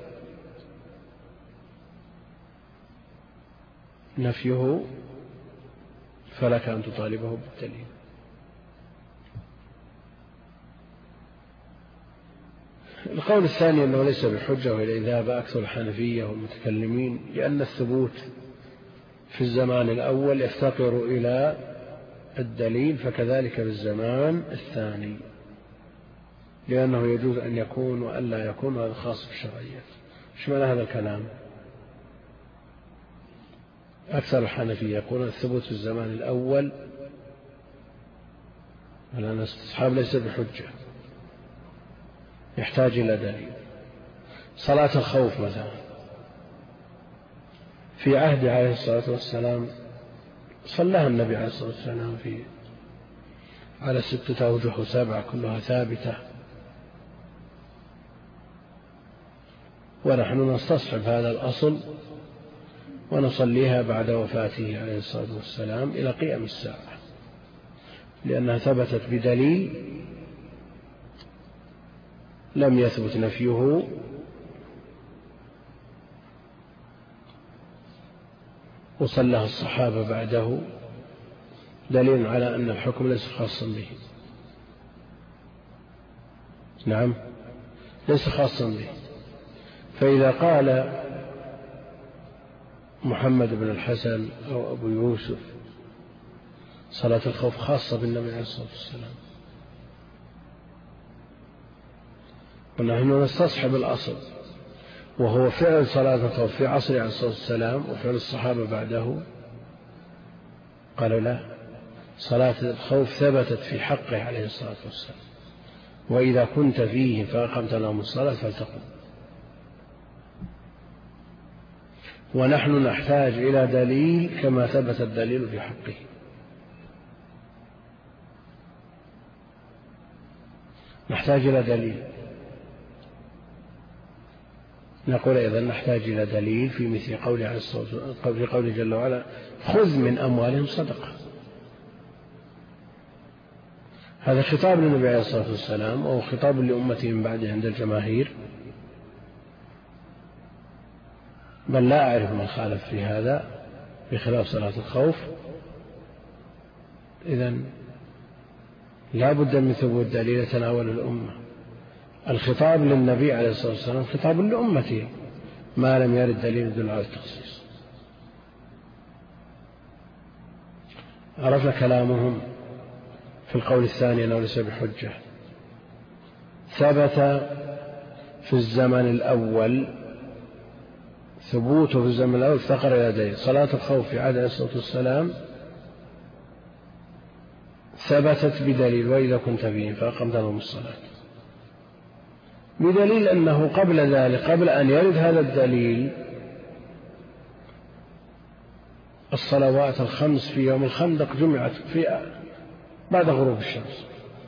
نفيه فلك أن تطالبه بالدليل. القول الثاني أنه ليس بحجة، وإلى ذهب أكثر الحنفية والمتكلمين، لأن الثبوت في الزمان الأول يفتقر إلى الدليل، فكذلك في الزمان الثاني، لأنه يجوز أن يكون وأن لا يكون، وهذا خاص بالشرعيات. إيش معنى هذا الكلام؟ أكثر الحنفية يقولون الثبوت في الزمان الأول لأن الاستصحاب ليس بحجة، يحتاج إلى دليل. صلاة الخوف مثلا في عهد عليه الصلاة والسلام صلىها النبي عليه الصلاة والسلام على 6 أوجه و7 كلها ثابتة، ونحن نستصحب هذا الأصل ونصليها بعد وفاته عليه الصلاة والسلام إلى قيام الساعة، لأنها ثبتت بدليل لم يثبت نفيه وصلها الصحابة بعده، دليل على أن الحكم ليس خاصا به. نعم، ليس خاصا به. فإذا قال محمد بن الحسن أو أبو يوسف صلاة الخوف خاصة بالنبي عليه الصلاة والسلام، ونحن نستصحب الأصل وهو فعل صلاة الخوف في عصر عليه الصلاة والسلام وفعل الصحابة بعده، قالوا لا، صلاة الخوف ثبتت في حقه عليه الصلاة والسلام، وإذا كنت فيه فأقمت لهم الصلاة فلتقم. ونحن نحتاج إلى دليل كما ثبت الدليل في حقه. نحتاج إلى دليل. نقول أيضا نحتاج إلى دليل في مثل قوله عليه الصلاة والسلام في قوله جل وعلا خذ من أموالهم صدقة. هذا خطاب للنبي عليه الصلاة والسلام وهو خطاب لأمته من بعده عند الجماهير، بل لا أعرف من خالف في هذا بخلاف صلاة الخوف. إذن لا بد من ثبوت دليل يتناول الأمة. الخطاب للنبي عليه الصلاة والسلام خطاب لأمته ما لم يرد دليل يدل على التخصيص. عرفنا كلامهم في القول الثاني أنه ليس بحجة. ثبت في الزمن الأول، ثبوته في الزمن الأول افتقر إلى دليل. صلاة الخوف في عهد عليه الصلاة والسلام ثبتت بدليل وإذا كنت فيهم فأقمت لهم الصلاة، بدليل أنه قبل ذلك قبل أن يرد هذا الدليل الصلوات الخمس في يوم الخندق جمعت في بعد غروب الشمس،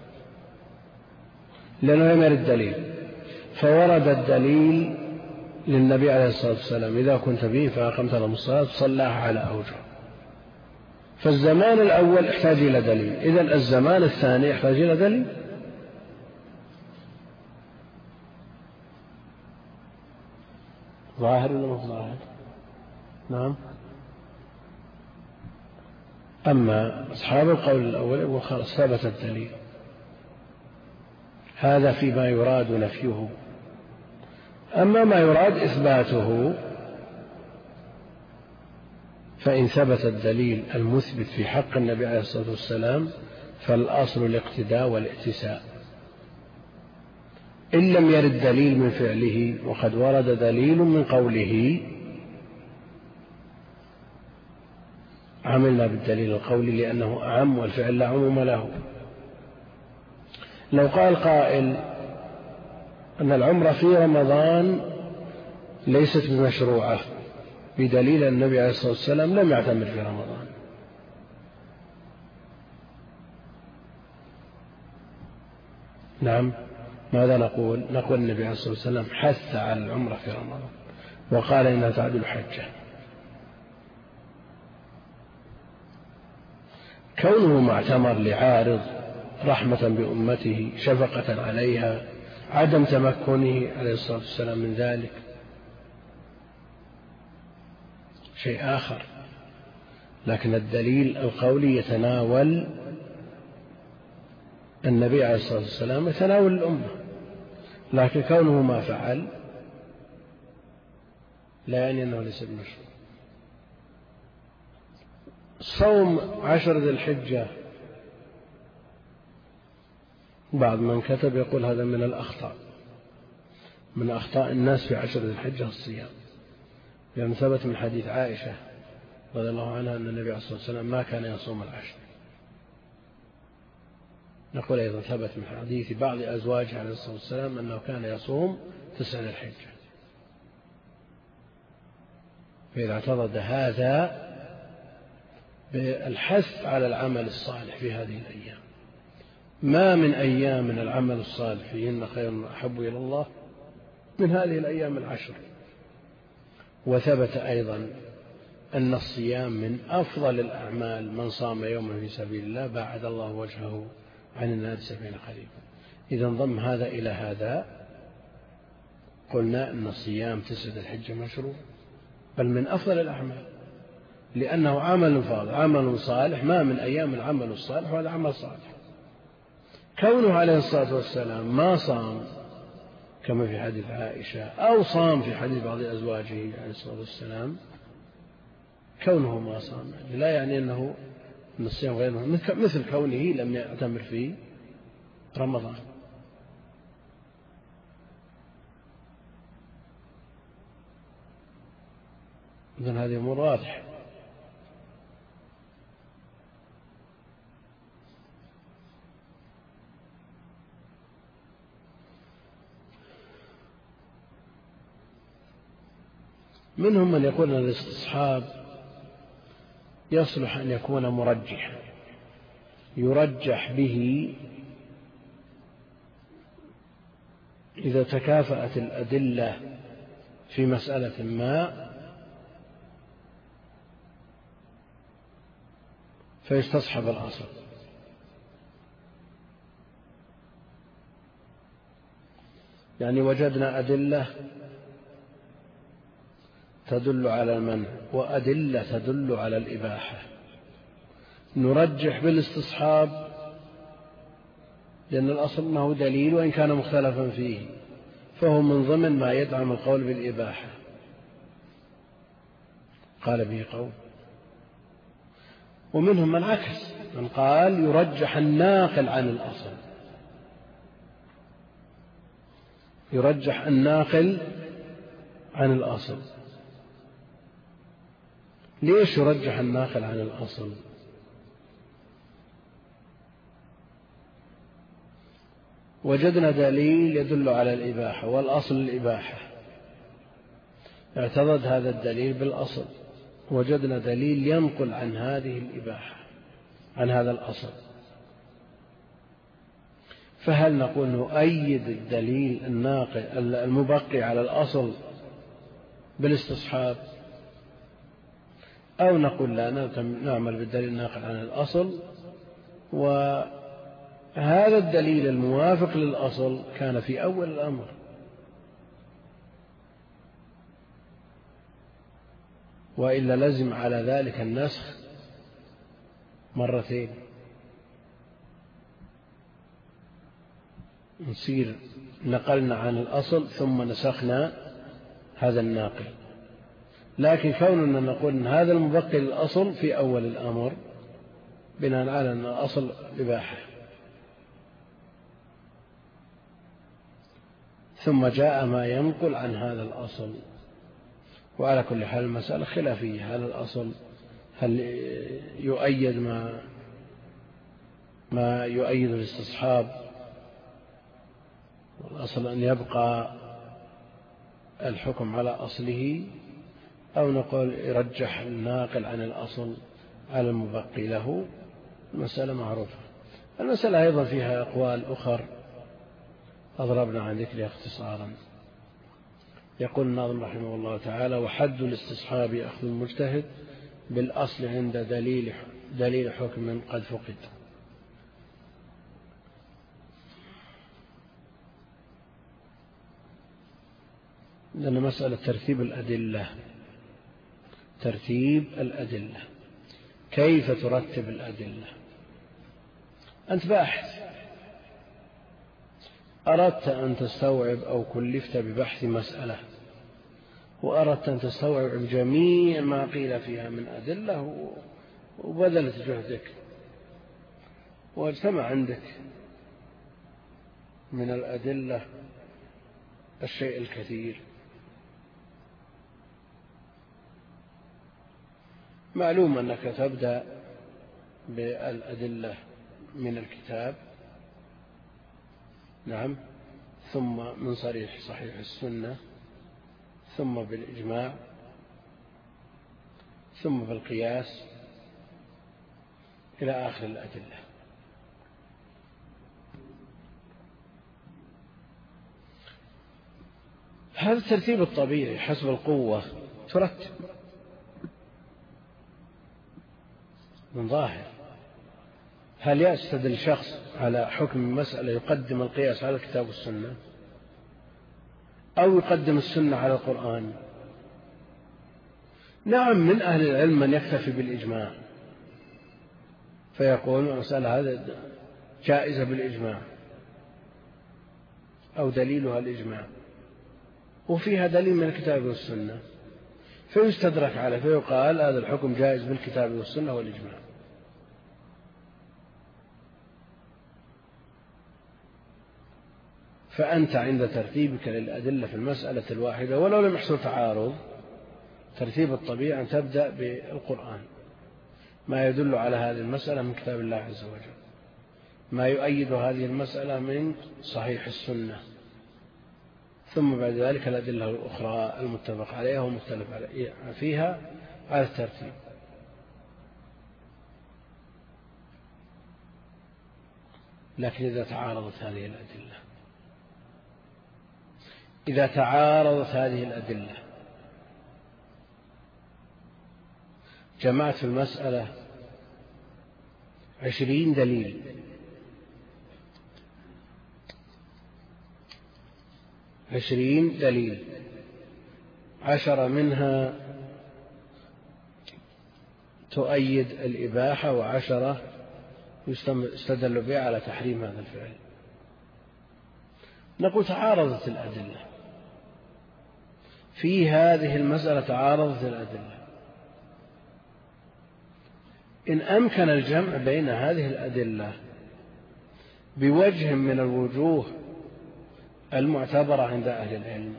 لأنه لم يرد دليل، فورد الدليل للنبي عليه الصلاة والسلام إذا كنت فيه فأقمت لهم الصلاة صلاها على أوجه. فالزمان الأول احتاج إلى دليل، إذن الزمان الثاني يحتاج إلى دليل. ظاهر ولا مو ظاهر؟ نعم. أما أصحاب القول الأول يقول خلاص ثبت الدليل، هذا فيما يراد نفيه. أما ما يراد إثباته فإن ثبت الدليل المثبت في حق النبي عليه الصلاة والسلام فالأصل الاقتداء والائتساء. إن لم يرد دليل من فعله وقد ورد دليل من قوله عملنا بالدليل القولي لأنه أعم والفعل لا عموم له. لو قال قائل أن العمرة في رمضان ليست بمشروعة بدليل أن النبي عليه الصلاة والسلام لم يعتمر في رمضان، نعم، ماذا نقول؟ نقول النبي عليه الصلاة والسلام حث على العمرة في رمضان وقال إنها تعدل حجة. كونه ما اعتمر لعارض رحمة بأمته شفقة عليها عدم تمكنه عليه الصلاة والسلام من ذلك شيء آخر، لكن الدليل القولي يتناول النبي عليه الصلاة والسلام يتناول الأمة، لكن كونه ما فعل لا يعني أنه ليس بمشروع. صوم 10 ذي الحجة بعض من كتب يقول هذا من الأخطاء، من أخطاء الناس في 10 ذي الحجة الصيام، لأن ثبت من حديث عائشة رضي الله عنها أن النبي عليه الصلاة والسلام ما كان يصوم العشر. نقول أيضا ثبت من حديث بعض أزواجه عليه الصلاة والسلام أنه كان يصوم 9 ذي الحجة. فإذا اعتضد هذا بالحث على العمل الصالح في هذه الأيام، ما من أيام من العمل الصالح فيهن خير أحب إلى الله من هذه الأيام العشر. وثبت أيضا أن الصيام من أفضل الأعمال، من صام يوما في سبيل الله باعد الله وجهه عن النار 70 خريفا. إذا انضم هذا إلى هذا قلنا أن الصيام 9 ذي الحجة مشروع، بل من أفضل الأعمال، لأنه عمل فاضل، عمل صالح، ما من أيام العمل الصالح وهذا عمل صالح. كونه عليه الصلاة والسلام ما صام كما في حديث عائشة أو صام في حديث بعض أزواجه عليه الصلاة والسلام، كونه ما صام لا يعني أنه من الصيام غير مهم، مثل كونه لم يعتمر في رمضان. إذن هذه أمور واضحة. منهم من يقول أن الاستصحاب يصلح أن يكون مرجحا، يرجح به إذا تكافأت الأدلة في مسألة ما فيستصحب الأصل. يعني وجدنا أدلة تدل على المنع وأدلة تدل على الإباحة، نرجح بالاستصحاب لأن الأصل أنه دليل وإن كان مختلفا فيه، فهو من ضمن ما يدعم القول بالإباحة. قال به قول. ومنهم من عكس، من قال يرجح الناقل عن الأصل، يرجح الناقل عن الأصل. ليش يرجح الناقل عن الأصل؟ وجدنا دليل يدل على الإباحة والأصل الإباحة، اعتضد هذا الدليل بالأصل، وجدنا دليل ينقل عن هذه الإباحة عن هذا الأصل، فهل نقول نؤيد الدليل الناقل المبقي على الأصل بالاستصحاب، أو نقول لا نعمل بالدليل الناقل عن الأصل، وهذا الدليل الموافق للأصل كان في أول الأمر، وإلا لزم على ذلك النسخ مرتين، نصير نقلنا عن الأصل ثم نسخنا هذا الناقل. لكن كوننا نقول أن هذا المبقي للأصل في أول الأمر بناء على أن الأصل إباحة، ثم جاء ما ينقل عن هذا الأصل. وعلى كل حال المسألة خلافية، هل الأصل هل يؤيد ما يؤيد الاستصحاب، والأصل أن يبقى الحكم على أصله، أو نقول يرجح الناقل عن الأصل على المبقي له. المسألة معروفة. المسألة أيضا فيها أقوال أخر أضربنا عن ذكرها اختصارا. يقول الناظم رحمه الله تعالى: وحد الاستصحاب أخذ المجتهد بالأصل عند دليل حكم قد فقد. لأن مسألة ترتيب الأدلة، كيف ترتب الأدلة؟ أنت باحث، أردت أن تستوعب أو كلفت ببحث مسألة، وأردت أن تستوعب جميع ما قيل فيها من أدلة، وبذلت جهدك واجتمع عندك من الأدلة الشيء الكثير. معلوم أنك تبدأ بالأدلة من الكتاب، نعم، ثم من صحيح السنة، ثم بالإجماع، ثم بالقياس، إلى آخر الأدلة. هذا الترتيب الطبيعي حسب القوة ترتب من ظاهر. هل يستدل شخص على حكم مسألة يقدم القياس على الكتاب والسنة، أو يقدم السنة على القرآن؟ نعم، من أهل العلم من يكتفي بالإجماع فيقول المسألة هذه جائزة بالإجماع أو دليلها الإجماع، وفيها دليل من الكتاب والسنة، فيستدرك عليه فيقال هذا الحكم جائز بالكتاب والسنة والإجماع. فأنت عند ترتيبك للأدلة في المسألة الواحدة ولو لم يحصل تعارض، ترتيب الطبيعي أن تبدأ بالقرآن، ما يدل على هذه المسألة من كتاب الله عز وجل، ما يؤيد هذه المسألة من صحيح السنة، ثم بعد ذلك الأدلة الأخرى المتفق عليها ومختلف فيها على الترتيب. لكن إذا تعارضت هذه الأدلة جمعت في المسألة 20 دليل، دليل 10 منها تؤيد الإباحة، و10 يستدل بها على تحريم هذا الفعل. نقول تعارضت الأدلة في هذه المسألة، تعارضت الأدلة. إن أمكن الجمع بين هذه الأدلة بوجه من الوجوه المعتبرة عند أهل العلم،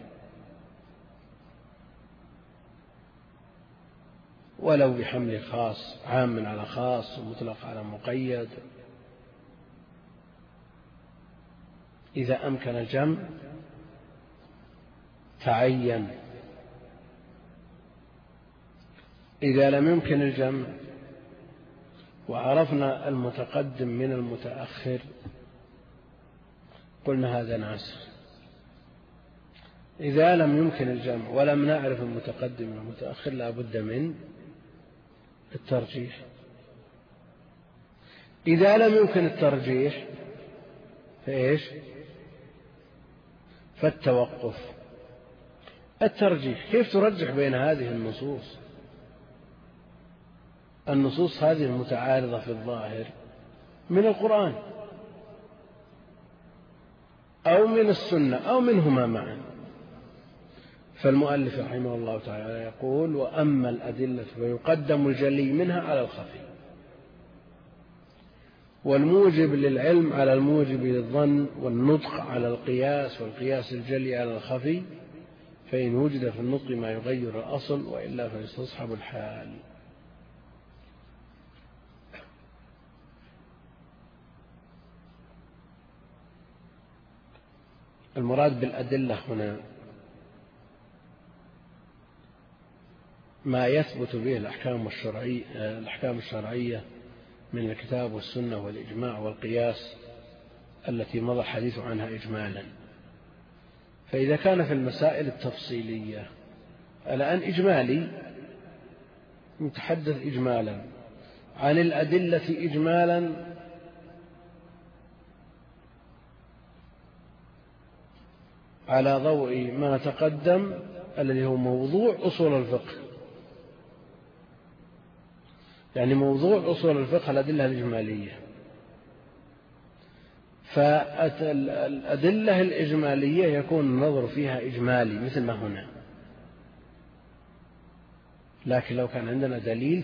ولو بحمل خاص عام على خاص ومطلق على مقيد، إذا أمكن الجمع تعين. إذا لم يمكن الجمع وعرفنا المتقدم من المتأخر قلنا هذا ناسخ. إذا لم يمكن الجمع ولم نعرف المتقدم من المتأخر لا بد من الترجيح. إذا لم يمكن الترجيح فإيش؟ فالتوقف. الترجيح كيف ترجح بين هذه النصوص؟ النصوص هذه المتعارضة في الظاهر من القرآن أو من السنة أو منهما معا. فالمؤلف رحمه الله تعالى يقول: وأما الأدلة فيقدم الجلي منها على الخفي، والموجب للعلم على الموجب للظن، والنطق على القياس، والقياس الجلي على الخفي، فإن وجد في النطق ما يغير الأصل وإلا فيستصحب الحال. المراد بالأدلة هنا ما يثبت به الأحكام الشرعية من الكتاب والسنة والإجماع والقياس التي مضى الحديث عنها إجمالا. فإذا كان في المسائل التفصيلية الآن إجمالي، متحدث إجمالا عن الأدلة إجمالا، على ضوء ما تقدم الذي هو موضوع أصول الفقه. يعني موضوع أصول الفقه الأدلة الإجمالية. فالأدلة الإجمالية يكون النظر فيها إجمالي مثل ما هنا. لكن لو كان عندنا دليل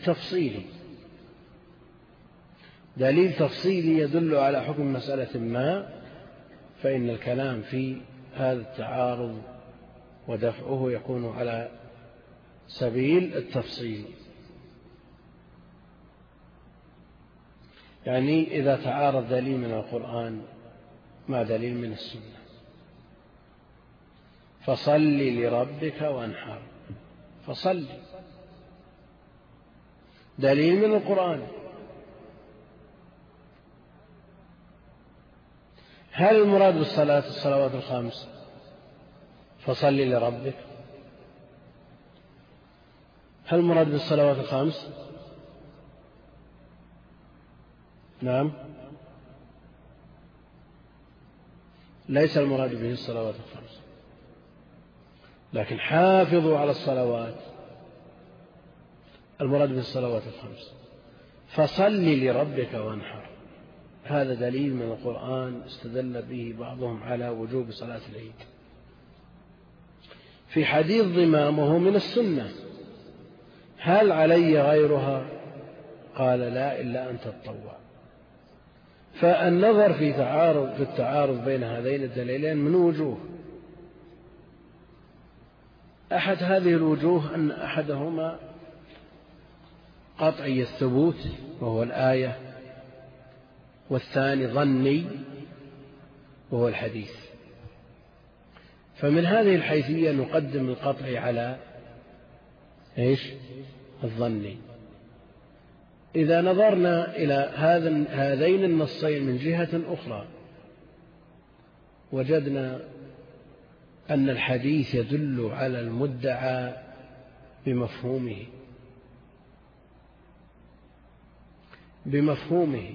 تفصيلي يدل على حكم مسألة ما، فإن الكلام في هذا التعارض ودفعه يكون على سبيل التفصيل. يعني إذا تعارض دليل من القرآن مع دليل من السنة، فصل لربك وانحر، فصل دليل من القرآن. هل المراد بالصلاة الصلوات الخمس فصل لربك؟ هل المراد بالصلوات الخمس؟ نعم، ليس المراد به الصلوات الخمس، لكن حافظوا على الصلوات، المراد به الصلوات الخمس. فصل لربك وانحر، هذا دليل من القرآن استدل به بعضهم على وجوب صلاة العيد. في حديث ضمام وهو من السنة: هل علي غيرها؟ قال: لا، إلا أن تتطوع. فالنظر في التعارض بين هذين الدليلين من وجوه. أحد هذه الوجوه أن أحدهما قطعي الثبوت وهو الآية، والثاني ظني وهو الحديث. فمن هذه الحيثية نقدم القطعي على الظني. إذا نظرنا إلى هذين النصين من جهة أخرى، وجدنا أن الحديث يدل على المدعى بمفهومه،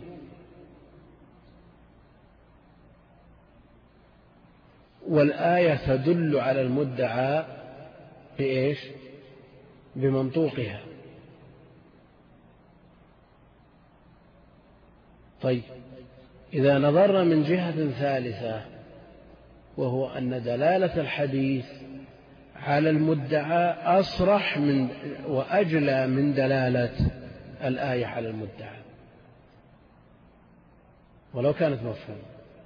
والآية تدل على المدعى بمنطوقها. طيب، إذا نظرنا من جهة ثالثة، وهو أن دلالة الحديث على المدعى أصرح وأجلى من دلالة الآية على المدعى ولو كانت مفهومة.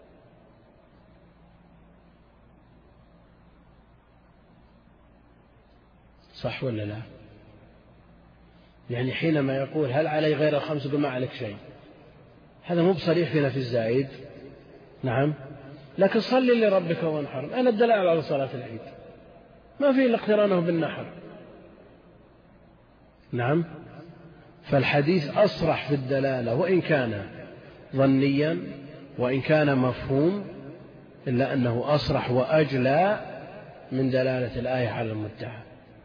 صح ولا لا؟ يعني حينما يقول: هل علي غير الخمس؟ ما عليك شيء، هذا مو بصريح في نفي الزائد. نعم، لكن صل لربك وانحر، أنا الدلالة على صلاة العيد، ما فيه إلا اقترانه بالنحر. نعم، فالحديث أصرح في الدلالة، وإن كان ظنيا وإن كان مفهوم، إلا أنه أصرح وأجلى من دلالة الآية على المدعى.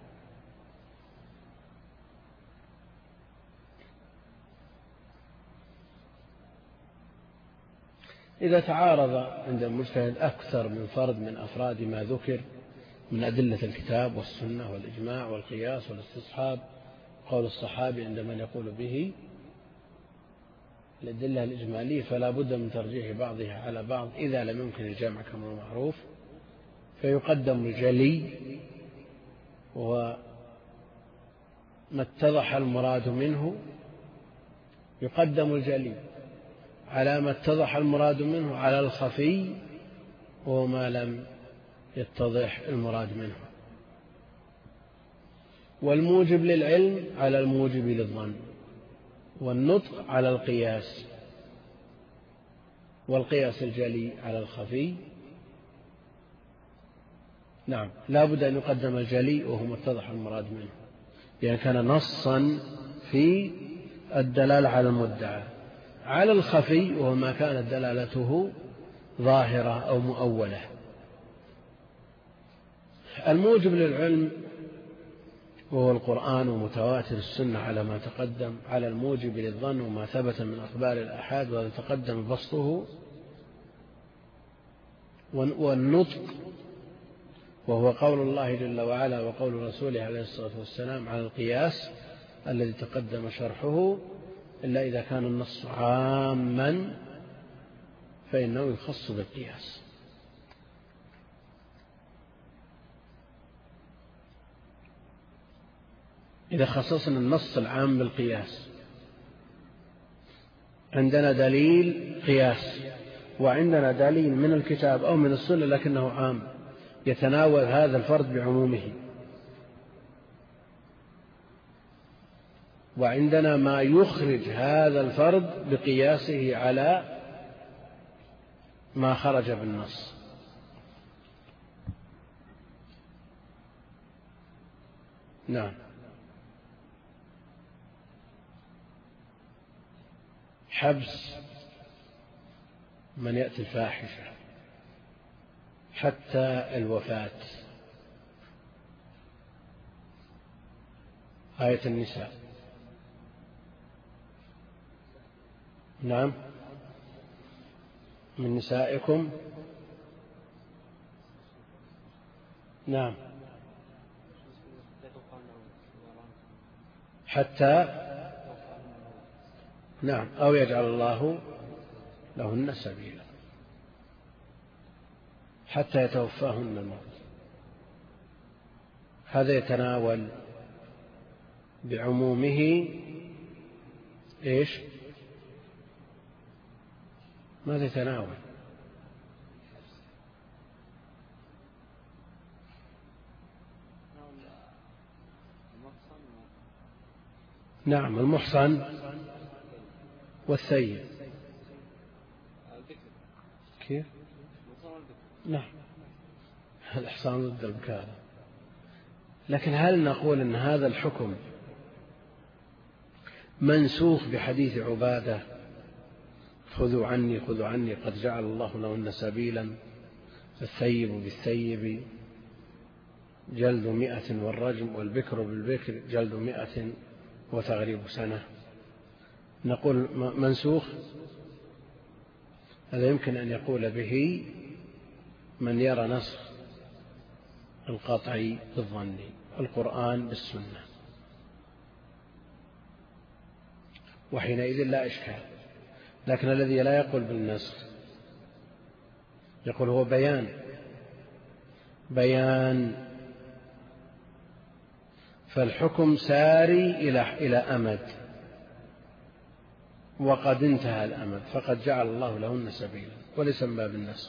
إذا تعارض عند المجتهد أكثر من فرد من أفراد ما ذكر من أدلة الكتاب والسنة والإجماع والقياس والاستصحاب قول الصحابي عندما يقول به الأدلة الإجمالية فلا بد من ترجيح بعضها على بعض إذا لم يمكن الجمع كما هو معروف، فيقدم الجلي وما اتضح المراد منه، يقدم الجلي على ما اتضح المراد منه على الخفي وما لم يتضح المراد منه، والموجب للعلم على الموجب للظن، والنطق على القياس، والقياس الجلي على الخفي. نعم، لا بد أن يقدم الجلي وهو اتضح المراد منه، يعني كان نصا في الدلالة على المدعى، على الخفي وهو ما كانت دلالته ظاهرة أو مؤولة. الموجب للعلم وهو القرآن ومتواتر السنة على ما تقدم، على الموجب للظن وما ثبت من أخبار الآحاد وهذا تقدم بسطه، والنطق وهو قول الله جل وعلا وقول رسوله عليه الصلاة والسلام على القياس الذي تقدم شرحه، إلا إذا كان النص عاما فإنه يخص بالقياس. إذا خصصنا النص العام بالقياس عندنا دليل قياس وعندنا دليل من الكتاب أو من السنة لكنه عام يتناول هذا الفرد بعمومه، وعندنا ما يخرج هذا الفرد بقياسه على ما خرج بالنص. نعم، حبس من يأتي الفاحشة حتى الوفاة، آية النساء. نعم، من نسائكم. نعم، حتى نعم أو يجعل الله لهن سبيلا، حتى يتوفاهن الموت. هذا يتناول بعمومه إيش؟ ماذا يتناول؟ نعم، المحصن والثيب. كيف؟ نعم، الإحصان ضد البكارة. لكن هل نقول أن هذا الحكم منسوخ بحديث عبادة خذوا عني خذوا عني قد جعل الله لهن سبيلا، الثيب بالثيب جلد 100 والرجم، والبكر بالبكر جلد 100 وتغريب سنة؟ نقول منسوخ. هذا يمكن أن يقول به من يرى نسخ القطعي بالظني، القرآن بالسنة، وحينئذ لا إشكال. لكن الذي لا يقول بالنسخ يقول هو بيان، فالحكم ساري إلى أمد وقد انتهى الأمد فقد جعل الله لهن سبيلا، وليس من باب النسخ.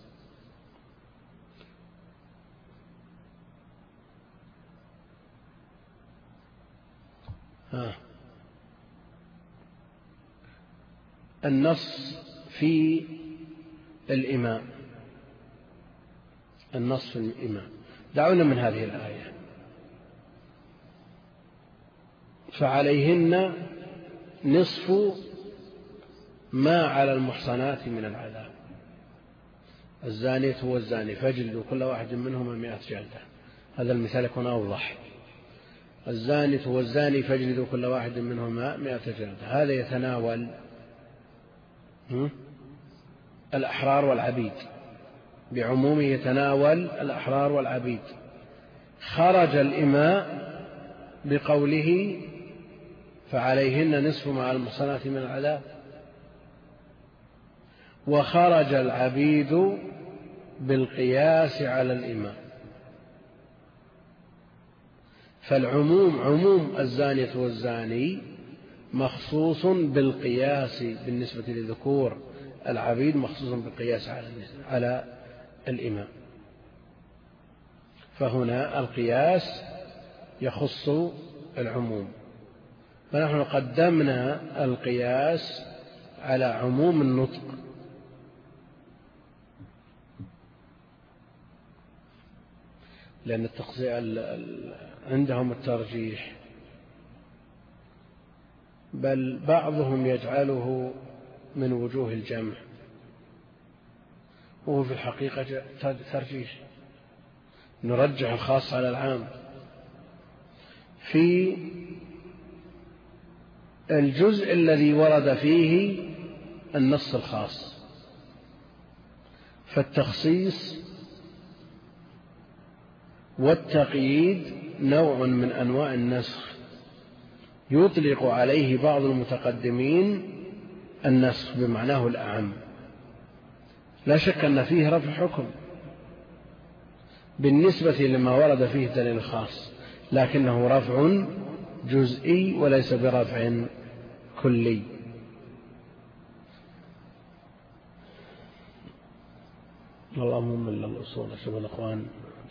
النص في الإمام، النص في الإمام. دعونا من هذه الآية: فعليهن نصف ما على المحصنات من العذاب، الزانية والزاني فاجلدوا كل واحد منهما 100 جلدة. هذا المثال يكون أوضح. الزانية والزاني فاجلدوا كل واحد منهما 100 جلدة، هذا يتناول الأحرار والعبيد بعمومه، يتناول الأحرار والعبيد. خرج الإماء بقوله فعليهن نصف مع المحصنات من العذاب. وخرج العبيد بالقياس على الإماء، فالعموم عموم الزانية والزاني مخصوص بالقياس بالنسبة لذكور العبيد، مخصوص بالقياس على الإماء. فهنا القياس يخص العموم، فنحن قدمنا القياس على عموم النطق، لأن عندهم الترجيح، بل بعضهم يجعله من وجوه الجمع، وهو في الحقيقة ترجيح، نرجح الخاص على العام. في الجزء الذي ورد فيه النص الخاص، فالتخصيص والتقييد نوع من أنواع النسخ يطلق عليه بعض المتقدمين النسخ بمعناه الأعم، لا شك أن فيه رفع حكم بالنسبة لما ورد فيه دليل خاص، لكنه رفع جزئي وليس برفع كلي. اللهم إلا الأصول شبه الأخوان.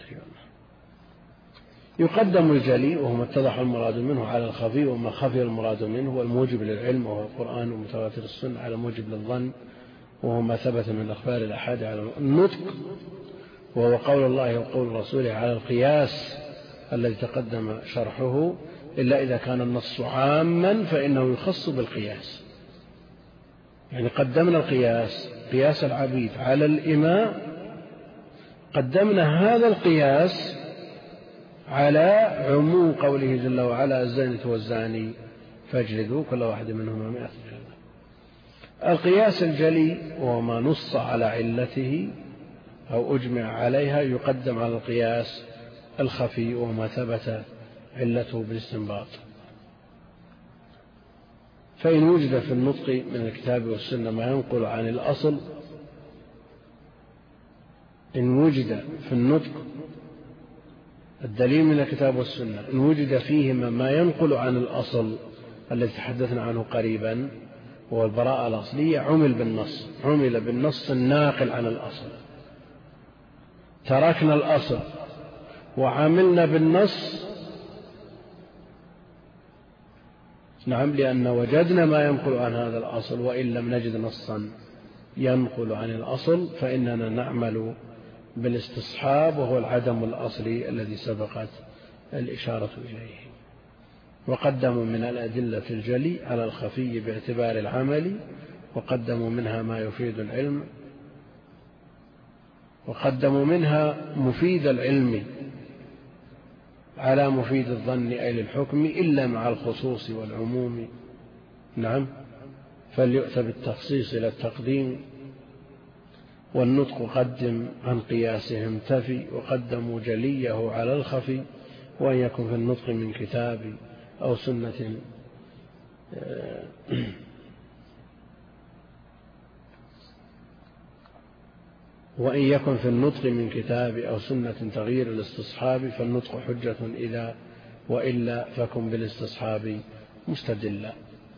يقدم الجلي وهو ما اتضح المراد منه على الخفي، وما خفي المراد منه هو الموجب للعلم وهو القرآن ومتواتر السنة على موجب للظن وهو ما ثبت من الأخبار الأحاد على النطق، وهو قول الله وقول رسوله على القياس الذي تقدم شرحه، إلا إذا كان النص عاما فإنه يخص بالقياس. يعني قدمنا القياس قياس العبيد على الإماء، قدمنا هذا القياس على عموم قوله جل وعلا الزانية والزاني فاجلدوا كل واحد منهما 100 جلدة. القياس الجلي وهو ما نص على علته أو أجمع عليها يقدم على القياس الخفي وما ثبت علته بالاستنباط. فإن وجد في النطق من الكتاب والسنة ما ينقل عن الأصل، إن وجد في النطق الدليل من الكتاب والسنة إن وجد فيهما ما ينقل عن الأصل الذي تحدثنا عنه قريبا وهو البراءة الأصلية، عمل بالنص الناقل عن الأصل. تركنا الأصل وعملنا بالنص، نعم، لأن وجدنا ما ينقل عن هذا الأصل، وإن لم نجد نصا ينقل عن الأصل فإننا نعمل بالاستصحاب وهو العدم الأصلي الذي سبقت الإشارة إليه. وقدموا من الأدلة الجلي على الخفي باعتبار العمل، وقدموا منها ما يفيد العلم، وقدموا منها مفيد العلم على مفيد الظن أي للحكم إلا مع الخصوص والعموم. نعم، فليؤتى بالتخصيص إلى التقديم. والنطق قدم عن قياسهم تفي، وقدموا جليه على الخفي، وأن يكن في النطق من كتاب أو سنة وإن يكن في النطق من كتاب أو سنة تغيير الاستصحاب فالنطق حجة إذا وإلا فكن بالاستصحاب مستدلا.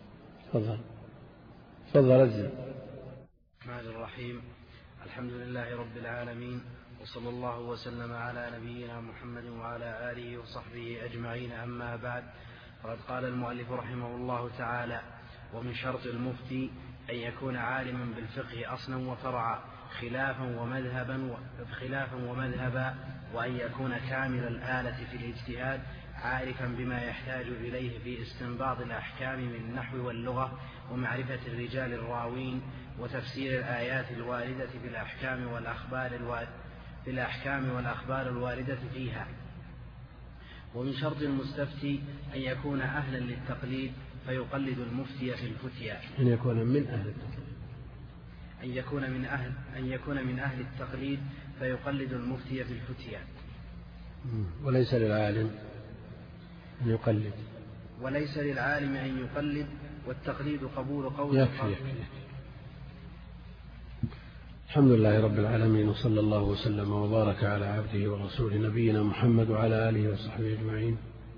تفضل الرحمن الرحيم. الحمد لله رب العالمين، وصلى الله وسلم على نبينا محمد وعلى آله وصحبه أجمعين. أما بعد، فقد قال المؤلف رحمه الله تعالى: ومن شرط المفتي أن يكون عالما بالفقه أصلا وفرعا، خلافا ومذهبا، وأن يكون كامل الآلة في الاجتهاد، عارفا بما يحتاج إليه في استنباط الأحكام من النحو واللغة، ومعرفة الرجال الراوين، وتفسير الآيات الواردة بالأحكام والأخبار الواردة فيها. ومن شرط المستفتي أن يكون أهلا للتقليد فيقلد المفتي في الفتيا. أن يكون من أهل التقليد، أن يكون من أهل التقليد فيقلد المفتي في الفتيا. وليس للعالم أن يقلد. وليس للعالم أن يقلد، والتقليد قبول قول يكفي. الحمد لله رب العالمين، وصلى الله وسلم وبارك على عبده ورسوله نبينا محمد وعلى آله وصحبه أجمعين.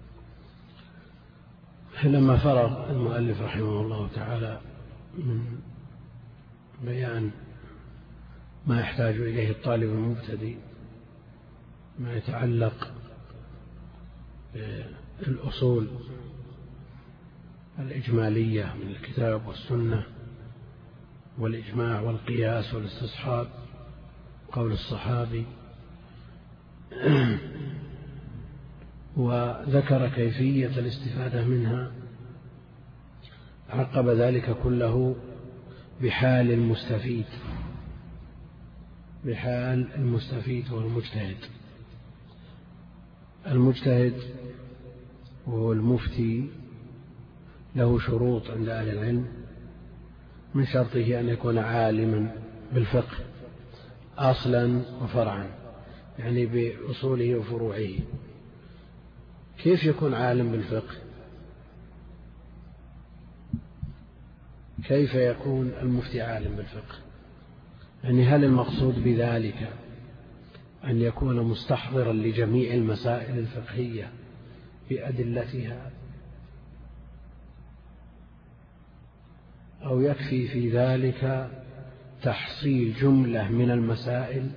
لما فرغ المؤلف رحمه الله تعالى من بيان ما يحتاج إليه الطالب المبتدئ ما يتعلق بالأصول الإجمالية من الكتاب والسنة والإجماع والقياس والاستصحاب قول الصحابي، وذكر كيفية الاستفادة منها، عقب ذلك كله بحال المستفيد هو المجتهد. المجتهد وهو المفتي له شروط عند أهل العلم، من شرطه أن يكون عالما بالفقه أصلا وفرعا، يعني بأصوله وفروعه. كيف يكون عالم بالفقه؟ كيف يكون المفتي عالم بالفقه؟ يعني هل المقصود بذلك أن يكون مستحضرا لجميع المسائل الفقهية بأدلتها، أو يكفي في ذلك تحصيل جملة من المسائل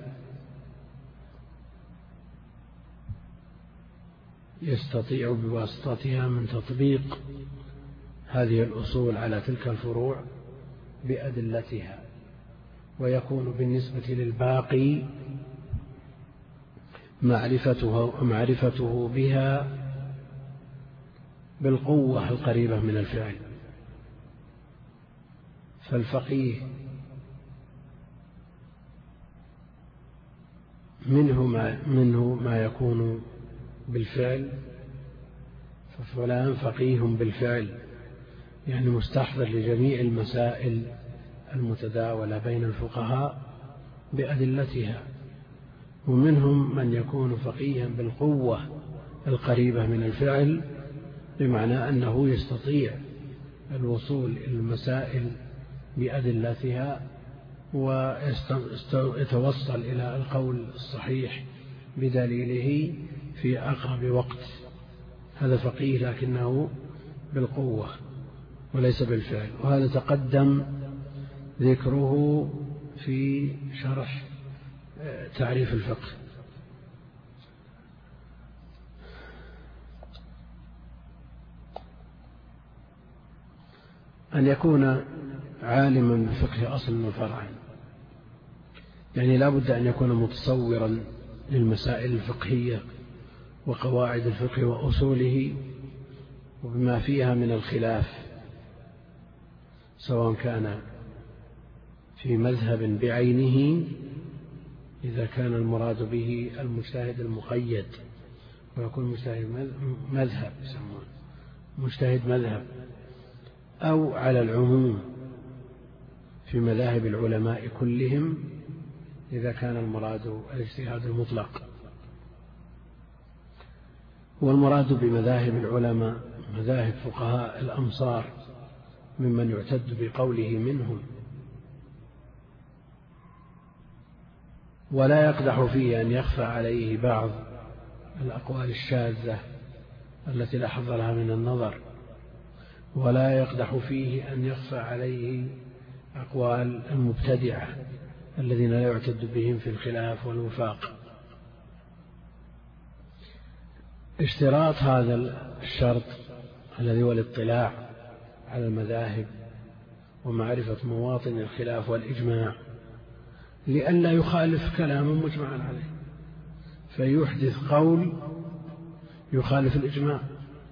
يستطيع بواسطتها من تطبيق هذه الأصول على تلك الفروع بأدلتها، ويكون بالنسبة للباقي معرفته بها بالقوة القريبة من الفعل؟ فالفقيه منه ما يكون بالفعل، ففلان فقيه بالفعل، يعني مستحضر لجميع المسائل المتداولة بين الفقهاء بأدلتها. ومنهم من يكون فقيها بالقوة القريبة من الفعل، بمعنى أنه يستطيع الوصول إلى المسائل بأدلتها ويتوصل إلى القول الصحيح بدليله في أقرب وقت. هذا فقيه لكنه بالقوة وليس بالفعل، وهذا تقدم ذكره في شرح تعريف الفقه. أن يكون عالما بالفقه أصلا وفرعا، يعني لا بد أن يكون متصورا للمسائل الفقهية وقواعد الفقه وأصوله وبما فيها من الخلاف، سواء كان في مذهب بعينه إذا كان المراد به المجتهد المقيد، ويكون مجتهد مذهب يسمونه مجتهد مذهب، أو على العموم في مذاهب العلماء كلهم إذا كان المراد الاجتهاد المطلق. والمراد بمذاهب العلماء مذاهب فقهاء الأمصار ممن يعتد بقوله منهم، ولا يقدح فيه أن يخفى عليه بعض الأقوال الشاذة التي لا حظ لها من النظر، ولا يقدح فيه أن يخفى عليه أقوال المبتدعة الذين لا يعتد بهم في الخلاف والوفاق. اشتراط هذا الشرط الذي هو الاطلاع على المذاهب ومعرفة مواطن الخلاف والإجماع، لئلا يخالف كلام مجمع عليه فيحدث قول يخالف الإجماع.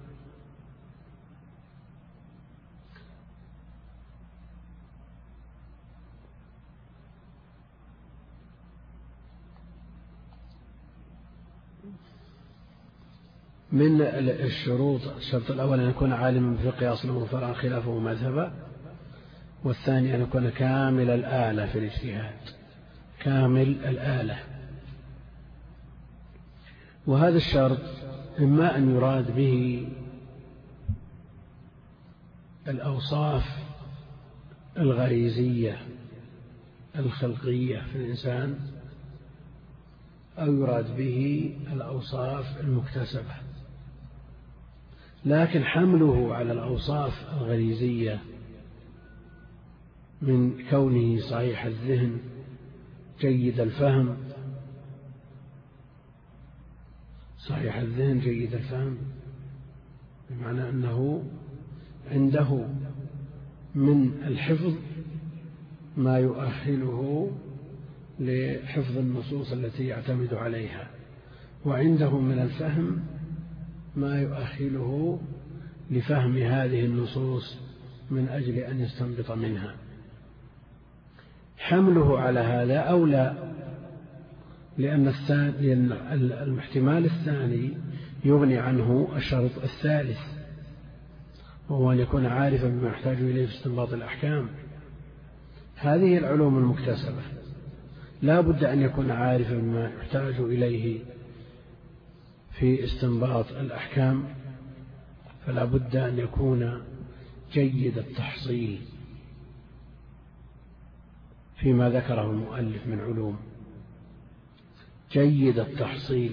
من الشروط: الشرط الأول أن يكون عالما بفقه أصله وفرعا خلافه مذهبا، والثاني أن يكون كامل الآلة في الاجتهاد، كامل الآلة. وهذا الشرط إما أن يراد به الأوصاف الغريزية الخلقية في الإنسان أو يراد به الأوصاف المكتسبة، لكن حمله على الأوصاف الغريزية من كونه صحيح الذهن جيد الفهم، صحيح الذهن جيد الفهم بمعنى أنه عنده من الحفظ ما يؤهله لحفظ النصوص التي يعتمد عليها، وعنده من الفهم ما يؤهله لفهم هذه النصوص من أجل أن يستنبط منها. حمله على هذا أولى، لأن الاحتمال الثاني يغني عنه الشرط الثالث، وهو أن يكون عارفا بما يحتاج إليه في استنباط الأحكام. هذه العلوم المكتسبة لا بد أن يكون عارفا بما يحتاج إليه في استنباط الأحكام، فلا بد أن يكون جيد التحصيل فيما ذكره المؤلف من علوم، جيد التحصيل.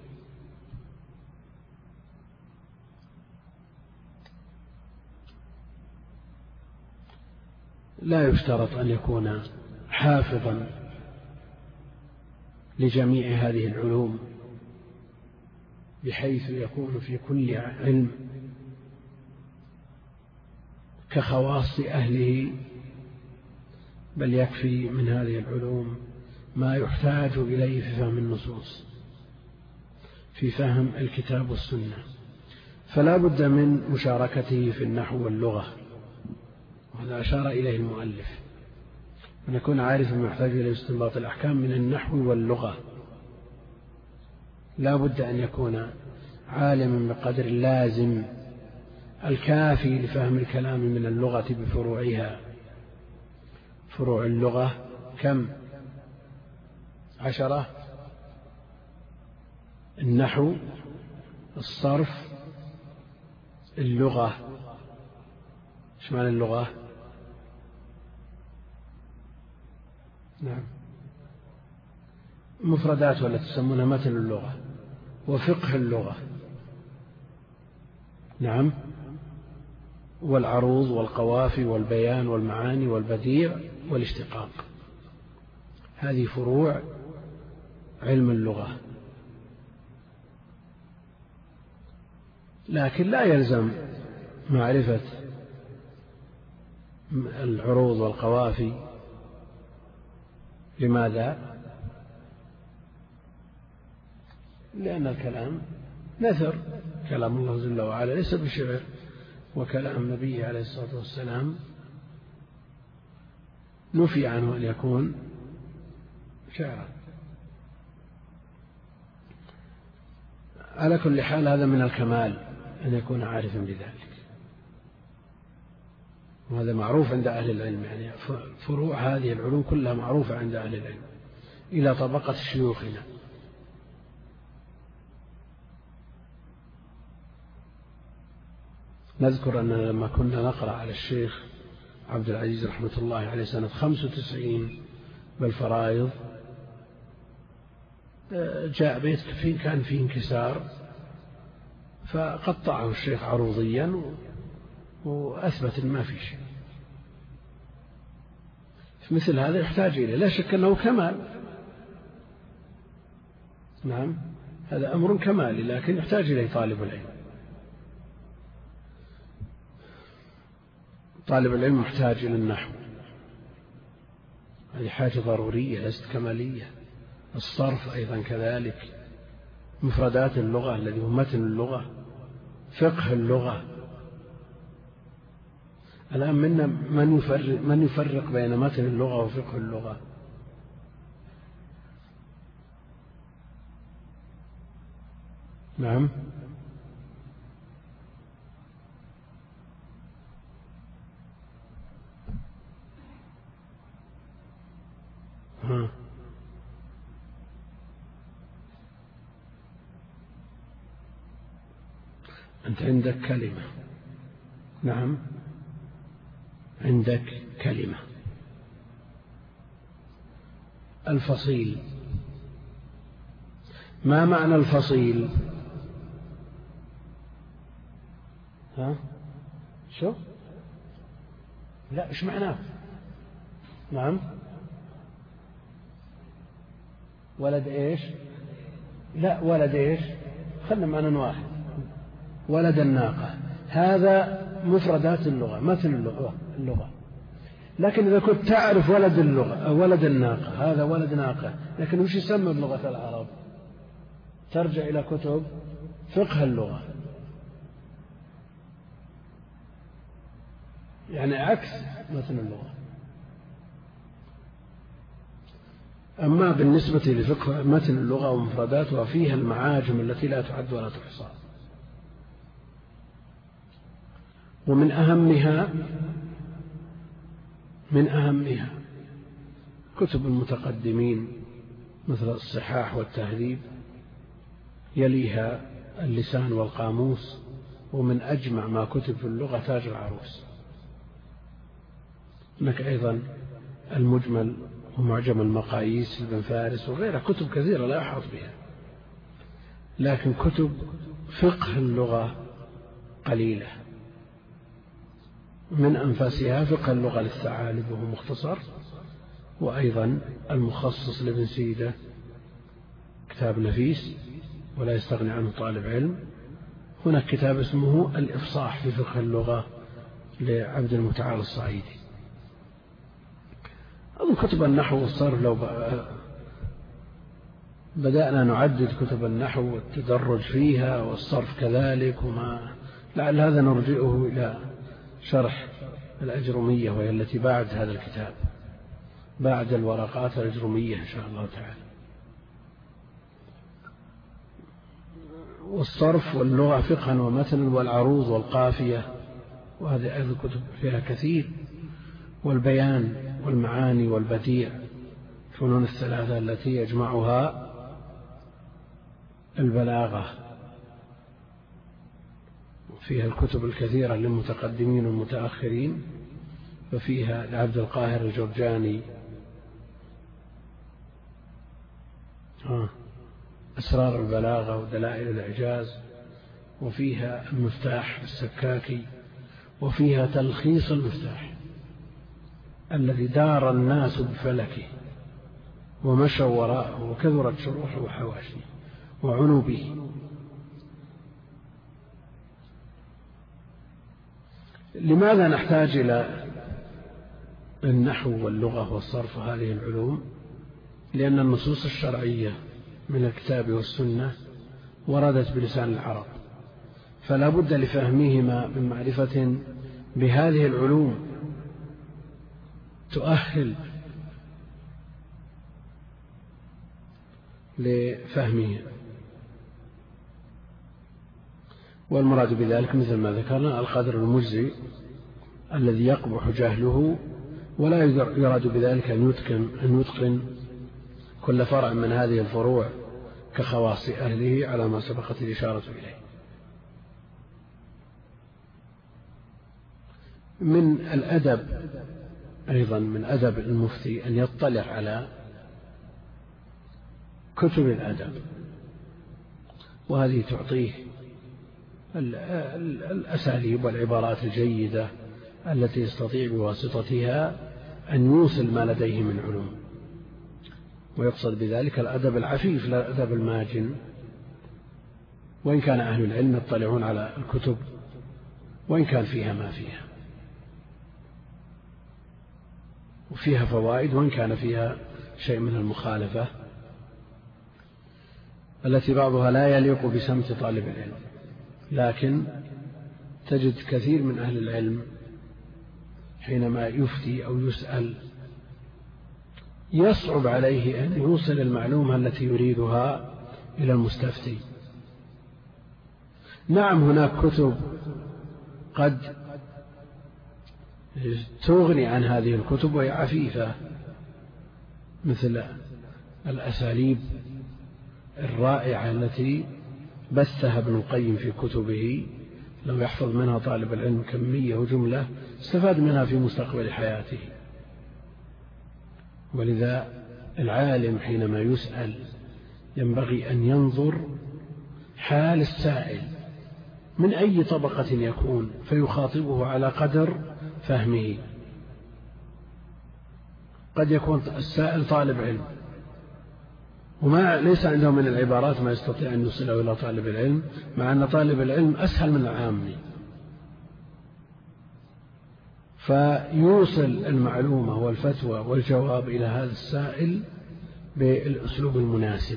لا يشترط أن يكون حافظا لجميع هذه العلوم بحيث يكون في كل علم كخواص أهله، بل يكفي من هذه العلوم ما يحتاج إليه في فهم النصوص، في فهم الكتاب والسنة. فلا بد من مشاركته في النحو واللغة، وهذا أشار إليه المؤلف، أن يكون عارفا ما يحتاج إليه استنباط الأحكام من النحو واللغة. لا بد أن يكون عالما بقدر اللازم الكافي لفهم الكلام من اللغة بفروعها. فروع اللغة كم؟ 10: النحو، الصرف، اللغة. ايش معنى اللغة؟ نعم، مفردات ولا تسمونها متن اللغة، وفقه اللغة. نعم، والعروض والقوافي والبيان والمعاني والبديع والاشتقاق. هذه فروع علم اللغة. لكن لا يلزم معرفة العروض والقوافي. لماذا؟ لأن الكلام نثر، كلام الله جل وعلا ليس بشعر، وكلام النبي عليه الصلاة والسلام نفي عنه أن يكون شعرا. على كل حال هذا من الكمال أن يكون عارفا بذلك، وهذا معروف عند أهل العلم. يعني فروع هذه العلوم كلها معروفة عند أهل العلم إلى طبقة شيوخنا. نذكر أننا لما كنا نقرأ على الشيخ عبد العزيز رحمة الله عليه سنة 95 بالفرائض، جاء بيت كان فيه انكسار، فقطعه الشيخ عروضيا وأثبت أن ما في شيء. مثل هذا يحتاج إليه، لا شك أنه كمال. نعم، هذا أمر كمالي، لكن يحتاج إليه طالب العلم. طالب العلم محتاج إلى النحو، هذه حاجة ضرورية ليست كمالية. الصرف أيضا كذلك، مفردات اللغة الذي هو متن اللغة، فقه اللغة. الآن منا من يفرق بين متن اللغة وفقه اللغة؟ نعم، أنت عندك كلمة. نعم، عندك كلمة. الفصيل، ما معنى الفصيل؟ شو؟ لا، إيش معناه؟ نعم، ولد إيش؟ لا، ولد إيش؟ خلنا معنا واحد، ولد الناقة. هذا مفردات اللغة، متن اللغة. لكن إذا كنت تعرف ولد اللغة، ولد الناقة، هذا ولد ناقة، لكن وش يسمى بلغة العرب؟ ترجع إلى كتب فقه اللغة، يعني عكس متن اللغة. أما بالنسبة لفقه متن اللغة ومفرداتها فيها المعاجم التي لا تعد ولا تحصى، ومن أهمها كتب المتقدمين مثل الصحاح والتهذيب، يليها اللسان والقاموس، ومن أجمع ما كتب في اللغة تاج العروس. هناك أيضا المجمل ومعجم المقاييس لابن فارس وغيرها، كتب كثيرة لا أحاط بها. لكن كتب فقه اللغة قليلة، من أنفسها فقه اللغة للثعالب وهو مختصر، وأيضا المخصص لابن سيدة كتاب نفيس ولا يستغني عنه طالب علم. هناك كتاب اسمه الإفصاح في فقه اللغة لعبد المتعال الصعيدي. أظن كتب النحو والصرف لو بدأنا نعدد كتب النحو والتدرج فيها والصرف كذلك، وما لعل هذا نرجئه إلى شرح الأجرمية، وهي التي بعد هذا الكتاب، بعد الورقات الأجرمية إن شاء الله تعالى. والصرف واللغة فقها ومتنا والعروض والقافية، وهذه أيضا كتب فيها كثير، والبيان والمعاني والبديع، فنون الثلاثة التي يجمعها البلاغة. فيها الكتب الكثيرة للمتقدمين والمتأخرين، ففيها لعبد القاهر الجرجاني أسرار البلاغة ودلائل الإعجاز، وفيها المفتاح السكاكي، وفيها تلخيص المفتاح الذي دار الناس بفلكه ومشوا وراءه وكثرت شروحه وحواشيه وعنوا به. لماذا نحتاج إلى النحو واللغة والصرف هذه العلوم؟ لأن النصوص الشرعية من الكتاب والسنة وردت بلسان العرب، فلا بد لفهمهما من معرفة بهذه العلوم تؤهل لفهمه. والمراد بذلك مثل ما ذكرنا القدر المجزي الذي يقبح جهله، ولا يراد بذلك أن يتقن كل فرع من هذه الفروع كخواص أهله على ما سبقت الإشارة إليه. من الأدب أيضا، من أدب المفتي أن يطلع على كتب الأدب، وهذه تعطيه الأساليب والعبارات الجيدة التي يستطيع بواسطتها أن يوصل ما لديه من علوم. ويقصد بذلك الأدب العفيف لا الأدب الماجن، وإن كان أهل العلم يطلعون على الكتب وإن كان فيها ما فيها، وفيها فوائد وإن كان فيها شيء من المخالفة التي بعضها لا يليق بسمت طالب العلم. لكن تجد كثير من أهل العلم حينما يفتي أو يسأل يصعب عليه أن يوصل المعلومة التي يريدها إلى المستفتي. نعم هناك كتب قد تغني عن هذه الكتب وهي عفيفة، مثل الأساليب الرائعة التي بثها ابن القيم في كتبه، لو يحفظ منها طالب العلم كمية وجملة استفاد منها في مستقبل حياته. ولذا العالم حينما يسأل ينبغي أن ينظر حال السائل من أي طبقة يكون فيخاطبه على قدر فهمه. قد يكون السائل طالب علم وما ليس عنده من العبارات ما يستطيع أن يوصله إلى طالب العلم، مع أن طالب العلم أسهل من العامي، فيوصل المعلومة والفتوى والجواب إلى هذا السائل بالأسلوب المناسب.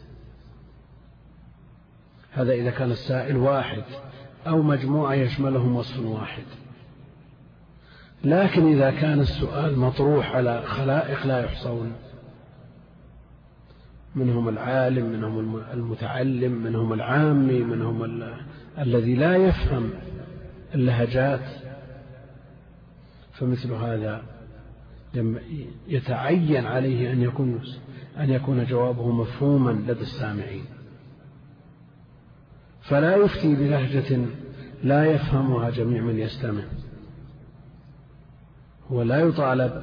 هذا إذا كان السائل واحد أو مجموعة يشملهم وصف واحد. لكن إذا كان السؤال مطروح على خلائق لا يحصون، منهم العالم، منهم المتعلم، منهم العامي، منهم الذي لا يفهم اللهجات، فمثل هذا يتعين عليه أن يكون جوابه مفهوما لدى السامعين، فلا يفتي بلهجة لا يفهمها جميع من يستمع. هو لا يطالب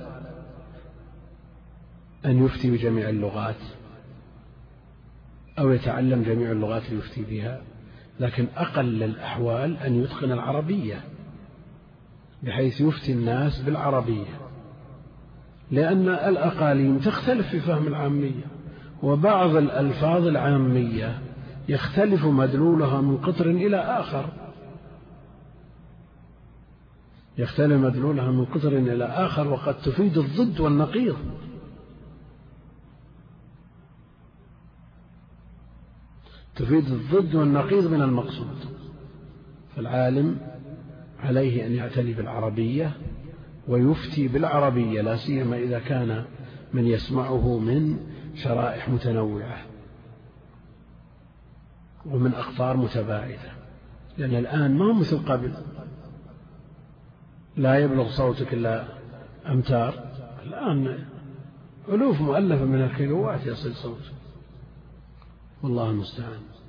أن يفتي بجميع اللغات أو يتعلم جميع اللغات ليفتي بها، لكن أقل الأحوال أن يتقن العربية بحيث يفتي الناس بالعربية، لأن الأقاليم تختلف في فهم العامية، وبعض الألفاظ العامية يختلف مدلولها من قطر إلى آخر، يختلف مدلولها من قطر إلى آخر، وقد تفيد الضد والنقيض. تفيد الضد والنقيض من المقصود. فالعالم عليه أن يعتني بالعربية ويفتي بالعربية، لا سيما إذا كان من يسمعه من شرائح متنوعة ومن أقطار متباعدة، لأن الآن ما هو مثل قبل، لا يبلغ صوتك إلا أمتار، الآن ألوف مؤلفة من الكيلوات يصل صوتك، والله المستعان.